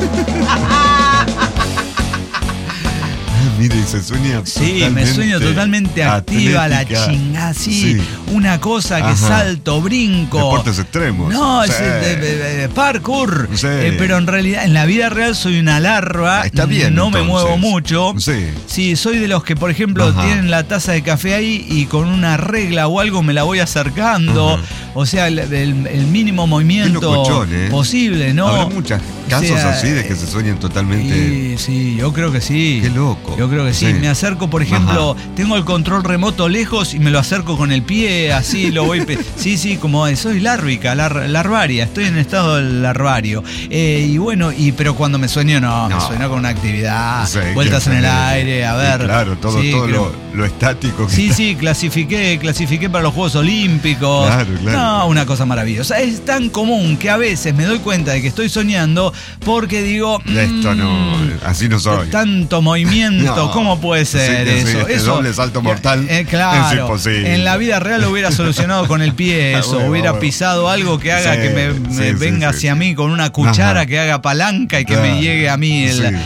Mire, se sueña me sueño totalmente activa, atlética, la chingada, una cosa que salto, brinco. Deportes extremos. No, es parkour. Pero en realidad, en la vida real soy una larva. Está bien, no me muevo mucho. Sí, soy de los que, por ejemplo, tienen la taza de café ahí y con una regla o algo me la voy acercando. O sea, el mínimo movimiento posible, ¿no? Habrá muchos casos así de que se sueñan totalmente. Sí, yo creo que sí. Qué loco. Yo creo que sí. Me acerco, por ejemplo, tengo el control remoto lejos y me lo acerco con el pie, así lo voy. Como soy lárvica, larvaria, estoy en estado larvario. Pero cuando me sueño, me sueño con una actividad, vueltas en el aire, a ver. Claro, todo lo estático. Clasifiqué para los Juegos Olímpicos. Claro. No, una cosa maravillosa. Es tan común que a veces me doy cuenta de que estoy soñando porque digo, esto no, así no soy. Tanto movimiento, ¿cómo puede ser eso? Eso doble salto mortal claro, es imposible. En la vida real lo hubiera solucionado con el pie eso, hubiera pisado algo que haga que me venga hacia mí con una cuchara que haga palanca y que me llegue a mí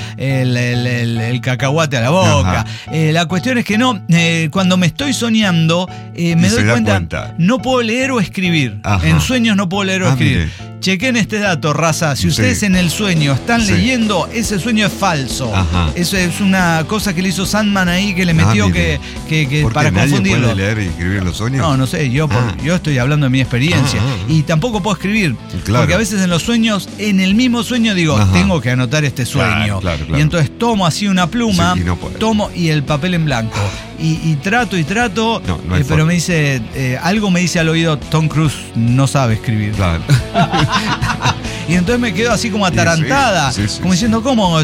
el cacahuate a la boca. La cuestión es que cuando me estoy soñando me doy cuenta, no puedo leer o escribir. En sueños no puedo leer o escribir. Chequen este dato, raza. Si ustedes en el sueño están leyendo, ese sueño es falso. Eso es una cosa que le hizo Sandman ahí, que le metió que para confundirlo. ¿Puede leer y escribir los sueños? No sé, yo estoy hablando de mi experiencia. Y tampoco puedo escribir. Porque a veces en los sueños, en el mismo sueño digo, tengo que anotar este sueño. Y entonces tomo así una pluma, tomo y el papel en blanco. Y trato, pero me dice, algo me dice al oído, Tom Cruise no sabe escribir. Claro. Y entonces me quedo así como atarantada, como diciendo, ¿cómo?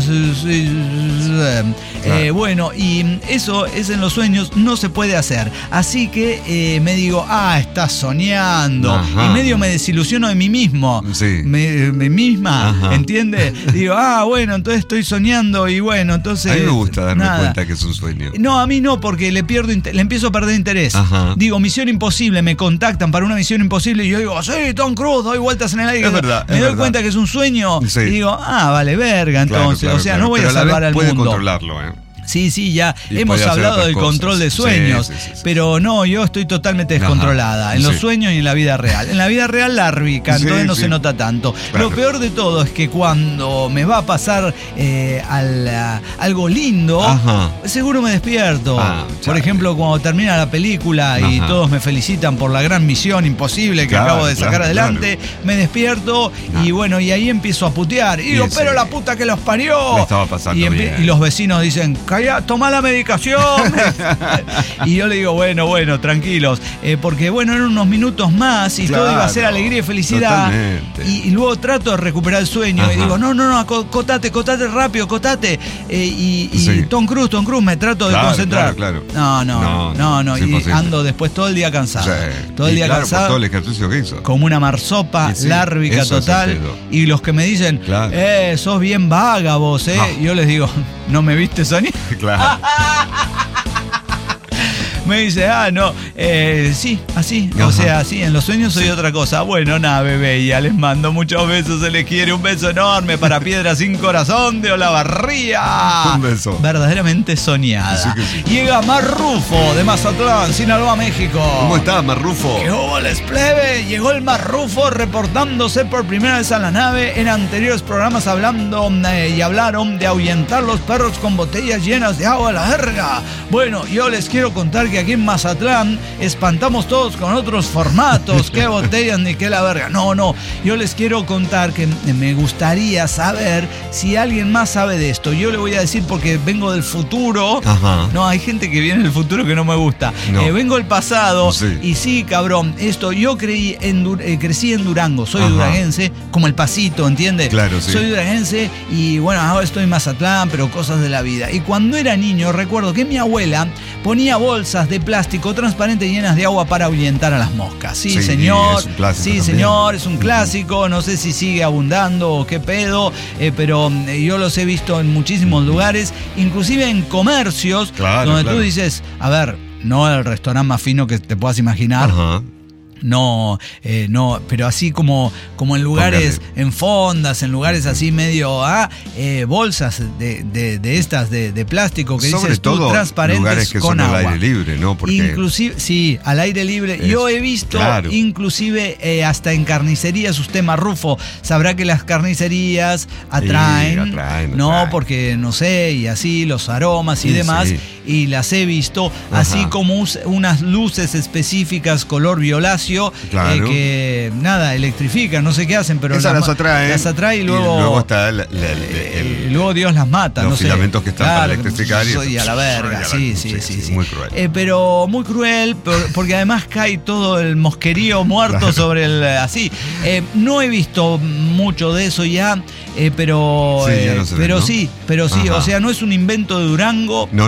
Bueno, y eso es en los sueños, no se puede hacer. Así que me digo, estás soñando. Y medio me desilusiono de mí mismo. Me misma, ¿entiendes? Digo, bueno, entonces estoy soñando y bueno, entonces... A mí me gusta darme cuenta que es un sueño. No, a mí no, porque le empiezo a perder interés. Digo, Misión Imposible, me contactan para una Misión Imposible y yo digo, Tom Cruise, doy vueltas en el aire. Es verdad. Me doy cuenta que es un sueño y digo, vale, verga, entonces. Claro, o sea, no voy a salvar al mundo. Puede controlarlo, Sí, ya hemos hablado del control de sueños, pero no, yo estoy totalmente descontrolada en los sueños y en la vida real. En la vida real lárvica, entonces no se nota tanto. Lo peor de todo es que cuando me va a pasar algo lindo, seguro me despierto. Por ejemplo, cuando termina la película y todos me felicitan por la gran Misión Imposible que acabo de sacar adelante, me despierto y bueno, y ahí empiezo a putear. Y digo, pero la puta que los parió. Me estaba pasando bien. Y los vecinos dicen, allá, toma la medicación. Y yo le digo, bueno, tranquilos. Porque bueno, eran unos minutos más y todo iba a ser alegría y felicidad. Y luego trato de recuperar el sueño. Y digo, no, cotate rápido, cotate. Y Tom Cruise, me trato de concentrar. Claro. No. Y ando después todo el día cansado. Sí. Todo el día cansado. Por todo el ejercicio que hizo. Como una marsopa lárvica total. Y los que me dicen, sos bien vaga vos, Yo les digo, ¿no me viste soñar? Claro. Me dice, no, sí, así. Ajá. O sea, sí, en los sueños soy otra cosa. Bueno, nada, bebé, ya les mando muchos besos, se les quiere. Un beso enorme para Piedra Sin Corazón de Olavarría. Un beso. Verdaderamente soñada. Sí que sí. Llega Marrufo de Mazatlán, Sinaloa, México. ¿Cómo estás, Marrufo? ¿Qué hubo, les plebe? Llegó el Marrufo reportándose por primera vez a la nave. En anteriores programas hablando y hablaron de ahuyentar los perros con botellas llenas de agua a la verga. Bueno, yo les quiero contar que aquí en Mazatlán espantamos todos con otros formatos. ¿Qué botellas ni qué la verga? No, yo les quiero contar que me gustaría saber si alguien más sabe de esto. Yo le voy a decir porque vengo del futuro. Ajá. No, hay gente que viene del futuro que no me gusta. No. Vengo del pasado. Sí. Y sí, cabrón, yo crecí en Durango. Soy duranguense, como el Pasito, ¿entiendes? Claro, sí. Soy duranguense y bueno, ahora estoy en Mazatlán, pero cosas de la vida. Y cuando era niño recuerdo que mi abuela ponía bolsas de plástico transparente llenas de agua para ahuyentar a las moscas. Sí, señor. Es un clásico sí, también. Señor, es un clásico. No sé si sigue abundando o qué pedo, pero yo los he visto en muchísimos lugares, inclusive en comercios, donde tú dices, a ver, no el restaurante más fino que te puedas imaginar. Ajá. No, pero así como en lugares, en fondas, en lugares así medio, bolsas de estas de plástico que sobre dices tú, todo transparentes lugares que con son agua. al aire libre, ¿no? Porque inclusive, sí, al aire libre. Yo he visto, inclusive hasta en carnicerías, usted Marrufo sabrá que las carnicerías atraen, porque no sé, y así los aromas y demás. Sí. Y las he visto, así como unas luces específicas color violáceo, que nada, electrifican, no sé qué hacen, pero las atrae y luego está luego Dios las mata, los no sé. filamentos que están para electrificar. Y a la verga, sí. Muy cruel. Pero muy cruel, porque además cae todo el mosquerío muerto sobre el así. No he visto mucho de eso ya, pero sí, o sea, no es un invento de Durango. No.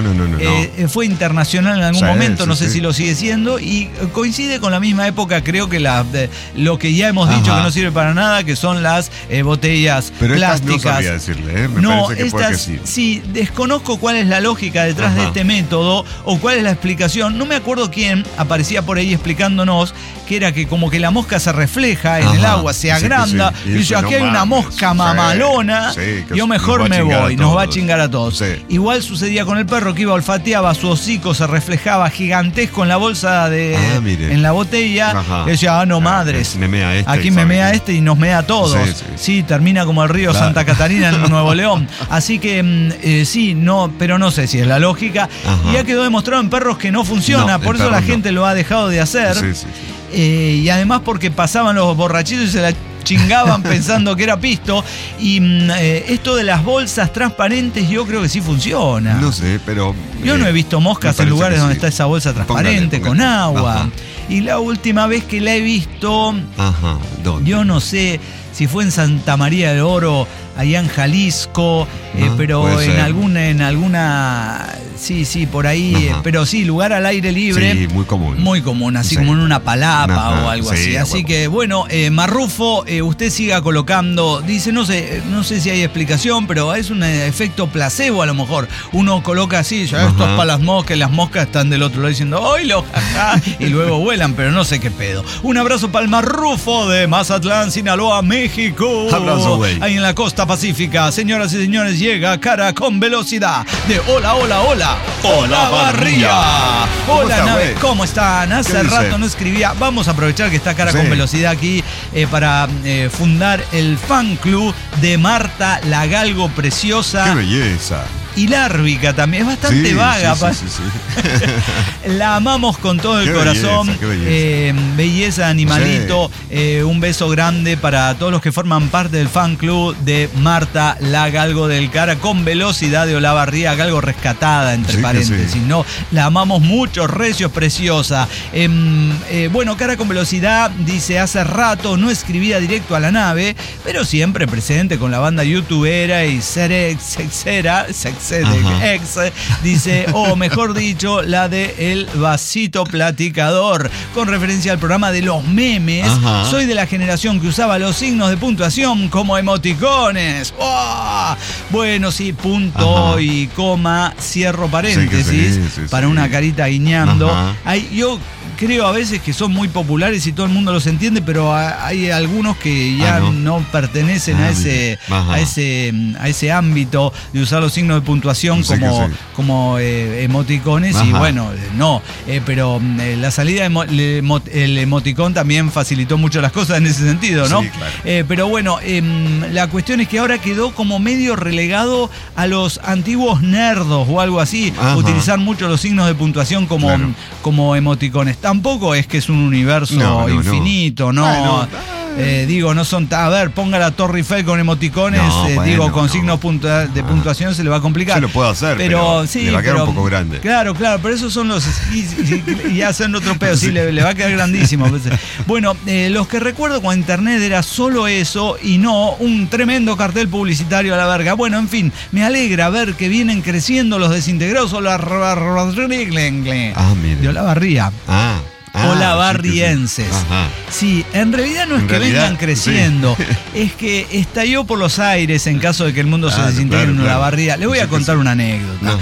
Fue internacional en algún momento, no sé si lo sigue siendo, y coincide con la misma época, creo que lo que ya hemos dicho que no sirve para nada, que son las botellas plásticas. No sabía decirle, me parece que puede que sí. Sí, desconozco cuál es la lógica detrás de este método o cuál es la explicación. No me acuerdo quién aparecía por ahí explicándonos que era que como que la mosca se refleja en el agua, se agranda, y dice, aquí hay una mosca mamalona, yo mejor me voy, nos va a chingar a todos. Sí. Igual sucedía con el perro, que iba, olfateaba, su hocico se reflejaba gigantesco en la bolsa en la botella, y decía, no madres, aquí me mea este y nos mea a todos. Sí, termina como el río Santa Catarina en Nuevo León. Así que pero no sé si es la lógica. Y ya quedó demostrado en perros que no funciona, por eso la gente lo ha dejado de hacer. Y además porque pasaban los borrachitos y se la chingaban pensando que era pisto. Y esto de las bolsas transparentes yo creo que sí funciona. No sé, pero yo no he visto moscas en lugares donde está esa bolsa transparente con agua. Y la última vez que la he visto, ¿dónde? Yo no sé si fue en Santa María del Oro, allá en Jalisco, pero en alguna, sí, por ahí, pero sí, lugar al aire libre. Sí, muy común. Muy común, así como en una palapa o algo así. Así que, bueno, Marrufo, usted siga colocando, dice, no sé si hay explicación, pero es un efecto placebo a lo mejor. Uno coloca así, ya esto es para las moscas están del otro lado diciendo, ¡oilo! Y luego vuelan, pero no sé qué pedo. Un abrazo para el Marrufo de Mazatlán, Sinaloa, México. Abrazo, güey. Ahí en la costa pacífica. Señoras y señores, llega Cara con Velocidad de Hola Barría. Hola nave, ¿cómo están? Hace rato no escribía. Vamos a aprovechar que está Cara con Velocidad aquí para fundar el fan club de Marta la Galgo Preciosa. ¡Qué belleza! Y lárvica también, es bastante vaga. Sí. La amamos con todo el corazón. Qué limpieza de animalito. Un beso grande para todos los que forman parte del fan club de Marta, la Galgo del Cara con velocidad de Olavarría, Galgo rescatada, entre paréntesis, ¿no? La amamos mucho, recio, preciosa. Bueno, Cara con velocidad dice, hace rato no escribía directo a la nave, pero siempre presente con la banda youtubera y dice, o mejor dicho, la de El Vasito Platicador, con referencia al programa de los memes. Soy de la generación que usaba los signos de puntuación como emoticones. ¡Oh! Bueno, sí, punto y coma, cierro paréntesis, para una carita guiñando. Yo creo a veces que son muy populares y todo el mundo los entiende, pero hay algunos que ya no pertenecen a ese ámbito de usar los signos de puntuación como emoticones. Y bueno, no, pero la salida el emoticón también facilitó mucho las cosas en ese sentido, ¿no? Sí, claro. Pero bueno, la cuestión es que ahora quedó como medio relegado a los antiguos nerdos o algo así, utilizar mucho los signos de puntuación como emoticones. Tampoco es que es un universo infinito, ¿no? Digo, no son... A ver, ponga la Torre Eiffel con emoticones, con signos de puntuación se le va a complicar. Se lo puedo hacer, pero le va a quedar un poco grande. Claro, pero esos son los... Y hacen otro pedo, le va a quedar grandísimo. Bueno, los que recuerdo con internet era solo eso y no un tremendo cartel publicitario a la verga. Bueno, en fin, me alegra ver que vienen creciendo los desintegrados o la de Olavarría. Olavarrienses. Sí, en realidad no es que vengan creciendo, es que estalló por los aires en caso de que el mundo se desintegre en Olavarría. Le voy a contar una anécdota.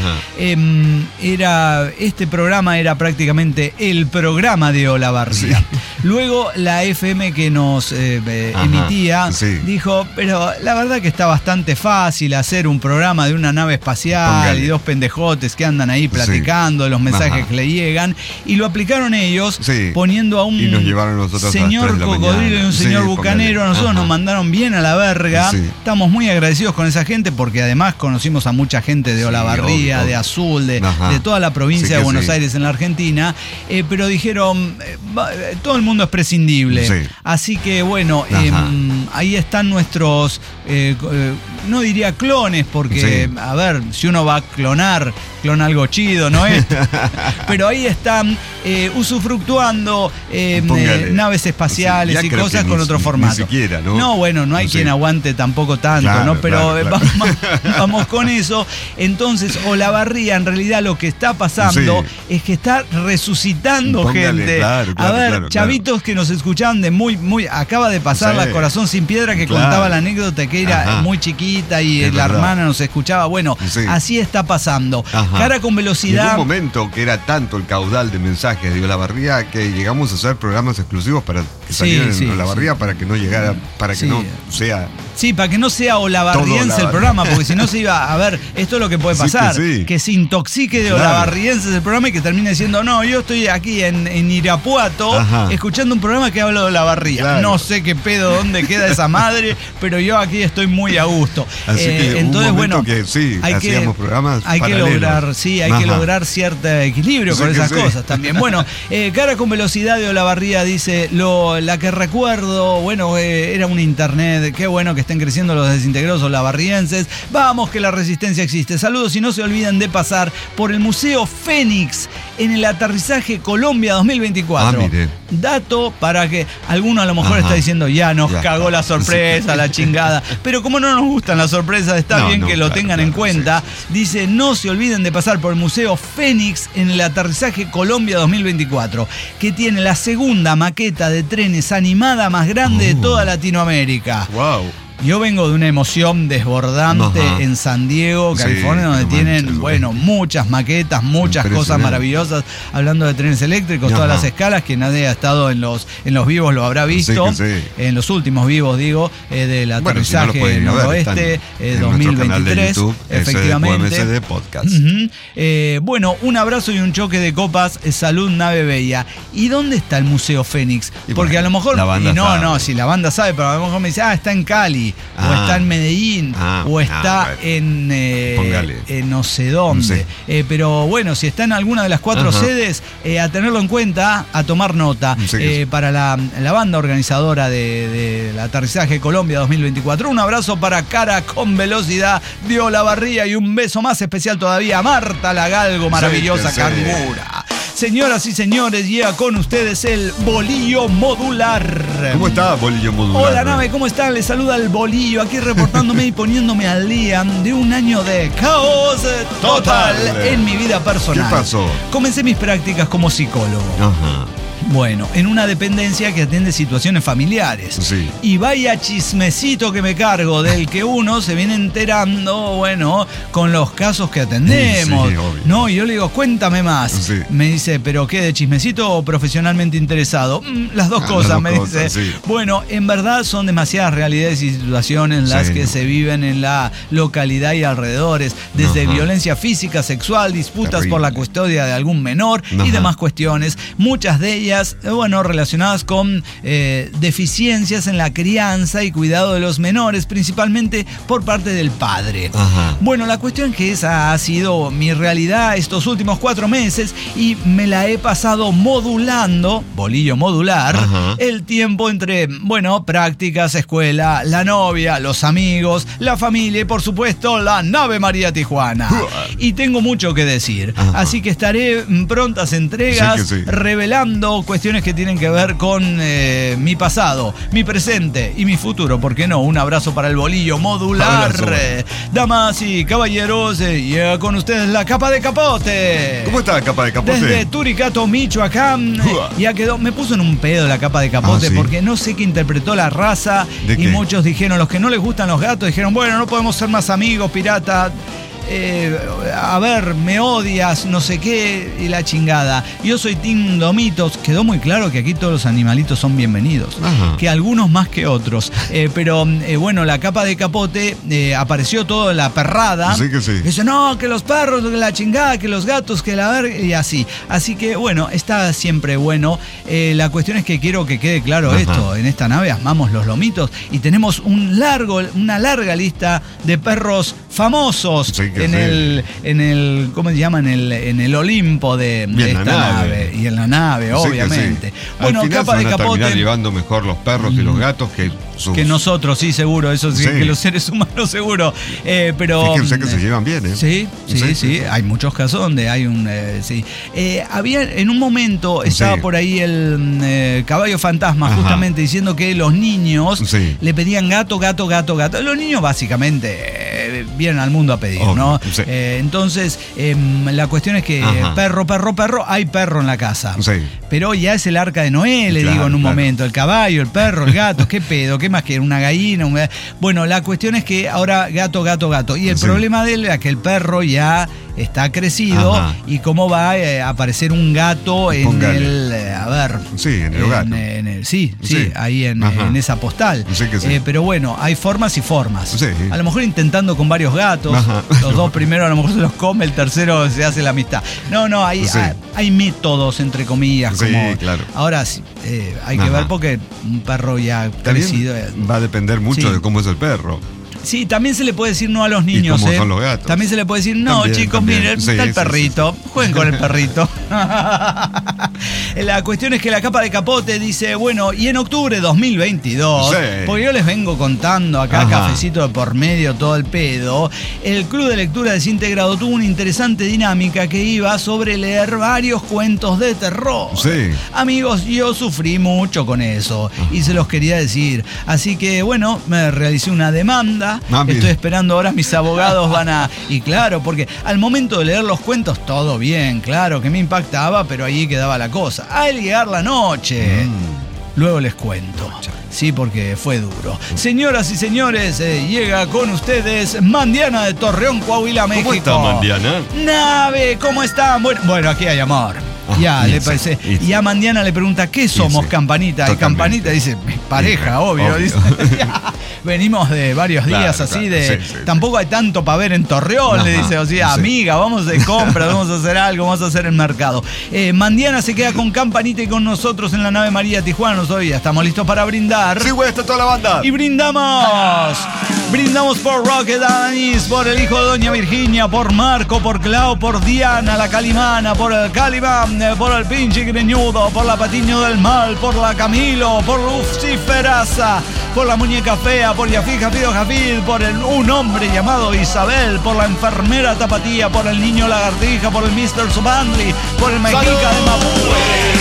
Este programa era prácticamente el programa de Olavarría. Luego la FM que nos emitía dijo, pero la verdad que está bastante fácil hacer un programa de una nave espacial y dos pendejotes que andan ahí platicando de los mensajes que le llegan, y lo aplicaron ellos. Poniendo a un señor cocodrilo y un señor bucanero. A nosotros nos mandaron bien a la verga. Estamos muy agradecidos con esa gente porque además conocimos a mucha gente de Olavarría, de Azul, de toda la provincia de Buenos Aires en la Argentina, pero dijeron, todo el mundo es prescindible. Así que bueno, ahí están nuestros, no diría clones, porque a ver, si uno va a clona algo chido, ¿no es? Pero ahí están usufructuando naves espaciales y cosas con otro formato. Ni siquiera, ¿no? No, bueno, no hay quien aguante tampoco tanto, ¿no? Pero vamos con eso. Entonces, Olavarría, en realidad lo que está pasando es que está resucitando gente. Chavitos que nos escuchaban de muy... Acaba de pasar la Corazón Sin Piedra que contaba la anécdota que era muy chiquita y la hermana nos escuchaba. Bueno, así está pasando. Cara con velocidad. En un momento que era tanto el caudal de mensajes de Olavarría que llegamos a hacer programas exclusivos para que salieran en Olavarría para que no llegara, para que no sea... Sí, para que no sea olavarriense el programa, porque si no se iba a ver, esto es lo que puede pasar, que se intoxique de olavarrienses el programa y que termine diciendo, no, yo estoy aquí en Irapuato escuchando un programa que habla de Olavarría. No sé qué pedo, dónde queda esa madre, pero yo aquí estoy muy a gusto. Así que entonces, bueno, que hacíamos programas hay que lograr, que lograr cierto equilibrio con esas cosas también. Bueno, Cara con velocidad de Olavarría dice, la que recuerdo, bueno, era un internet, qué bueno que estén creciendo los desintegrados olavarrienses. Vamos, que la resistencia existe. Saludos y no se olviden de pasar por el Museo Fénix en el aterrizaje Colombia 2024. Dato para que alguno a lo mejor está diciendo, ya nos cagó la sorpresa, la chingada. Pero como no nos gustan las sorpresas, está bien que lo tengan en cuenta. Dice, no se olviden de pasar por el Museo Fénix en el aterrizaje Colombia 2024, que tiene la segunda maqueta de trenes animada más grande de toda Latinoamérica. Wow. Yo vengo de una emoción desbordante en San Diego, California, donde tienen, muchas maquetas, muchas cosas maravillosas, hablando de trenes eléctricos, todas las escalas, que nadie ha estado en los vivos lo habrá visto, en los últimos vivos, digo, del aterrizaje noroeste, 2023, YouTube, efectivamente. de podcast. Bueno, un abrazo y un choque de copas, salud, nave bella. ¿Y dónde está el Museo Fénix? Porque a lo mejor, si la banda sabe, pero a lo mejor me dice, está en Cali. Cali, o está en Medellín, o está en no sé dónde. Sí. Pero bueno, si está en alguna de las 4 sedes, a tenerlo en cuenta, a tomar nota. Sí, para la banda organizadora del aterrizaje Colombia 2024. Un abrazo para Cara con Velocidad de Olavarría y un beso más especial todavía a Marta la Galgo, maravillosa cangura. Señoras y señores, llega con ustedes el Bolillo Modular. ¿Cómo está, Bolillo Modular? Hola, nave, ¿cómo están? Les saluda el Bolillo, aquí reportándome y poniéndome al día de un año de caos total en mi vida personal. ¿Qué pasó? Comencé mis prácticas como psicólogo. Ajá. Bueno, en una dependencia que atiende situaciones familiares. Sí. Y vaya chismecito que me cargo del que uno se viene enterando, bueno, con los casos que atendemos. Sí, obvio. No, y yo le digo, cuéntame más. Sí. Me dice, ¿pero qué, de chismecito o profesionalmente interesado? Las dos cosas, me dice. Sí. Bueno, en verdad son demasiadas realidades y situaciones las que se viven en la localidad y alrededores, desde violencia física, sexual, disputas por la custodia de algún menor y demás cuestiones. Muchas de ellas, bueno, relacionadas con deficiencias en la crianza y cuidado de los menores, principalmente por parte del padre. Bueno, la cuestión es que esa ha sido mi realidad estos últimos 4 meses y me la he pasado modulando, bolillo modular, el tiempo entre, bueno, prácticas, escuela, la novia, los amigos, la familia y, por supuesto, la nave María Tijuana. Y tengo mucho que decir, así que estaré en prontas entregas revelando cuestiones que tienen que ver con mi pasado, mi presente y mi futuro. ¿Por qué no? Un abrazo para el Bolillo Modular. Damas y caballeros, llega con ustedes la Capa de Capote. ¿Cómo está la Capa de Capote? Desde Turicato, Michoacán. Ya quedó, me puso en un pedo la Capa de Capote porque no sé qué interpretó la raza. Y muchos dijeron, los que no les gustan los gatos, dijeron, bueno, no podemos ser más amigos, pirata. A ver, me odias, no sé qué, y la chingada. Yo soy Team Domitos. Quedó muy claro que aquí todos los animalitos son bienvenidos. Que algunos más que otros. Pero bueno, la Capa de Capote apareció toda la perrada. Sí que sí. Dice, no, que los perros, que la chingada, que los gatos, que la verga, y así. Así que bueno, está siempre bueno. La cuestión es que quiero que quede claro esto. En esta nave amamos los lomitos y tenemos una larga lista de perros famosos en el ¿cómo se llama? En el Olimpo de esta nave. Y en la nave, obviamente. Bueno, Capa de Capote. Terminar llevando mejor los perros y los gatos que nosotros, sí, seguro. Eso sí, que los seres humanos, seguro. Pero fíjense que se llevan bien, ¿eh? Sí. Hay muchos casos donde hay un... había, en un momento, estaba por ahí el caballo fantasma, justamente diciendo que los niños le pedían gato. Los niños, básicamente, vienen al mundo a pedir, ¿no? Entonces, la cuestión es que perro, hay perro en la casa. Pero ya es el arca de Noé, le digo en un momento. El caballo, el perro, el gato, ¿qué pedo? ¿Qué más que una gallina? Bueno, la cuestión es que ahora gato. Y el problema de él era que el perro ya está crecido y cómo va a aparecer un gato en el... en el hogar. Ahí en esa postal. Pero bueno, hay formas y formas. A lo mejor intentando con varios gatos. Los dos primeros a lo mejor se los come, el tercero se hace la amistad. No, hay métodos, entre comillas. Claro. Ahora hay que ver porque un perro ya crecido... Va a depender mucho de cómo es el perro. Sí, también se le puede decir no a los niños. ¿Y cómo son los gatos? También se le puede decir, no, chicos, miren, está el perrito. Jueguen con el perrito. La cuestión es que la Capa de Capote dice, bueno, y en octubre de 2022, porque yo les vengo contando acá, cafecito de por medio, todo el pedo, el Club de Lectura Desintegrado tuvo una interesante dinámica que iba sobre leer varios cuentos de terror. Amigos, yo sufrí mucho con eso y se los quería decir. Así que, bueno, me realicé una demanda. Estoy esperando ahora, mis abogados van a... Y claro, porque al momento de leer los cuentos, todo bien, claro, que me impactaba, pero ahí quedaba la cosa. Al llegar la noche, luego les cuento. Sí, porque fue duro. Señoras y señores, llega con ustedes Mandiana de Torreón, Coahuila, México. ¿Cómo está, Mandiana? Nave, ¿cómo están? Bueno, aquí hay amor. Y a Mandiana le pregunta, ¿qué somos, Campanita? Y Campanita dice, pareja, obvio. Dice, venimos de varios días tampoco hay tanto para ver en Torreón, le dice, o sea, amiga, vamos de compras, vamos a hacer algo, vamos a hacer el mercado. Mandiana se queda con Campanita y con nosotros en la nave María Tijuana. Todavía estamos listos para brindar. Sí, güey, está toda la banda. Y brindamos. Brindamos por Rocket Anis, por el hijo de Doña Virginia, por Marco, por Clau, por Diana, la Calimana, por el Calimán, por el pinche greñudo, por la Patiño del Mal, por la Camilo, por Luciferaza, por la muñeca fea, por Yafí Jafido Jafid, por un hombre llamado Isabel, por la enfermera Tapatía, por el niño Lagartija, por el Mr. Subandri, por el Mexica de Mapu.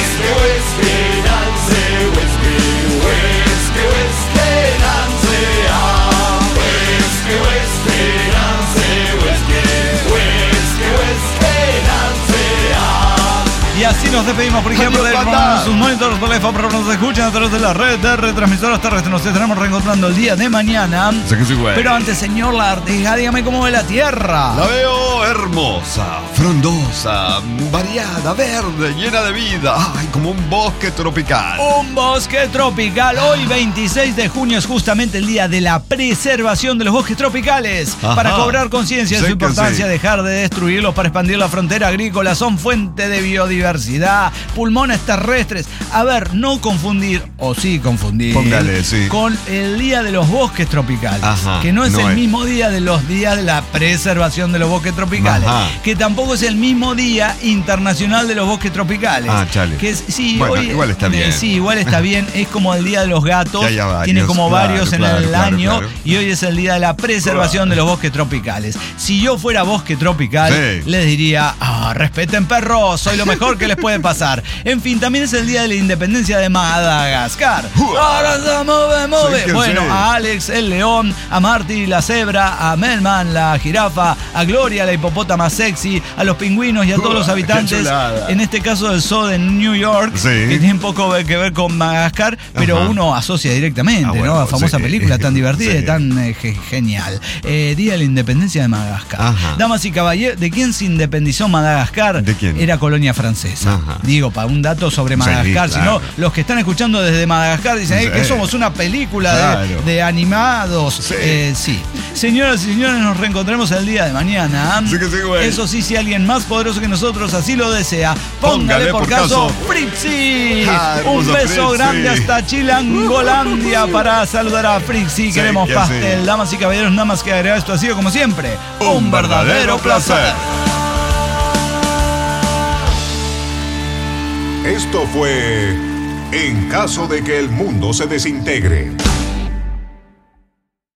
Y así nos despedimos, por ejemplo, de sus monitores por la pero nos escuchan a través de la red de retransmisoras terrestres. Nos estaremos reencontrando el día de mañana. Pero antes, señor Lagartija, dígame cómo ve la Tierra. La veo hermosa, frondosa, variada, verde, llena de vida. Ay, como un bosque tropical. Un bosque tropical. Hoy, 26 de junio, es justamente el día de la preservación de los bosques tropicales. Ajá. Para cobrar conciencia de su importancia, dejar de destruirlos para expandir la frontera agrícola. Son fuente de biodiversidad, pulmones terrestres. A ver, no confundir, o sí confundir, con el Día de los Bosques Tropicales. Ajá, que no es el mismo día de los días de la preservación de los bosques tropicales. Ajá. Que tampoco es el mismo Día Internacional de los Bosques Tropicales. Chale. Que es, sí, bueno, hoy, igual está bien. Sí, igual está bien. Es como el Día de los Gatos. Tiene como varios en el año. Y hoy es el Día de la Preservación de los Bosques Tropicales. Si yo fuera bosque tropical, les diría, respeten perros, soy lo mejor que les puede pasar. En fin, también es el día de la independencia de Madagascar. Ahora se mueve. Bueno, a Alex, el león, a Marty, la cebra, a Melman, la jirafa, a Gloria, la hipopótama sexy, a los pingüinos y a todos los habitantes, en este caso del zoo de New York, que tiene un poco que ver con Madagascar, pero uno asocia directamente, ¿no? La famosa película tan divertida y tan genial. Día de la independencia de Madagascar. Damas y caballeros, ¿de quién se independizó Madagascar? ¿De quién? Era colonia francesa. Digo, para un dato sobre Madagascar. Si no, los que están escuchando desde Madagascar dicen que somos una película de animados. Sí. Señoras y señores, nos reencontraremos el día de mañana. Eso sí, si alguien más poderoso que nosotros así lo desea, póngale por caso Fritzi. Un beso grande hasta Chilangolandia para saludar a Fritzi. Queremos pastel. Damas y caballeros, nada más que agregar, esto ha sido como siempre un verdadero placer. Esto fue En caso de que el mundo se desintegre.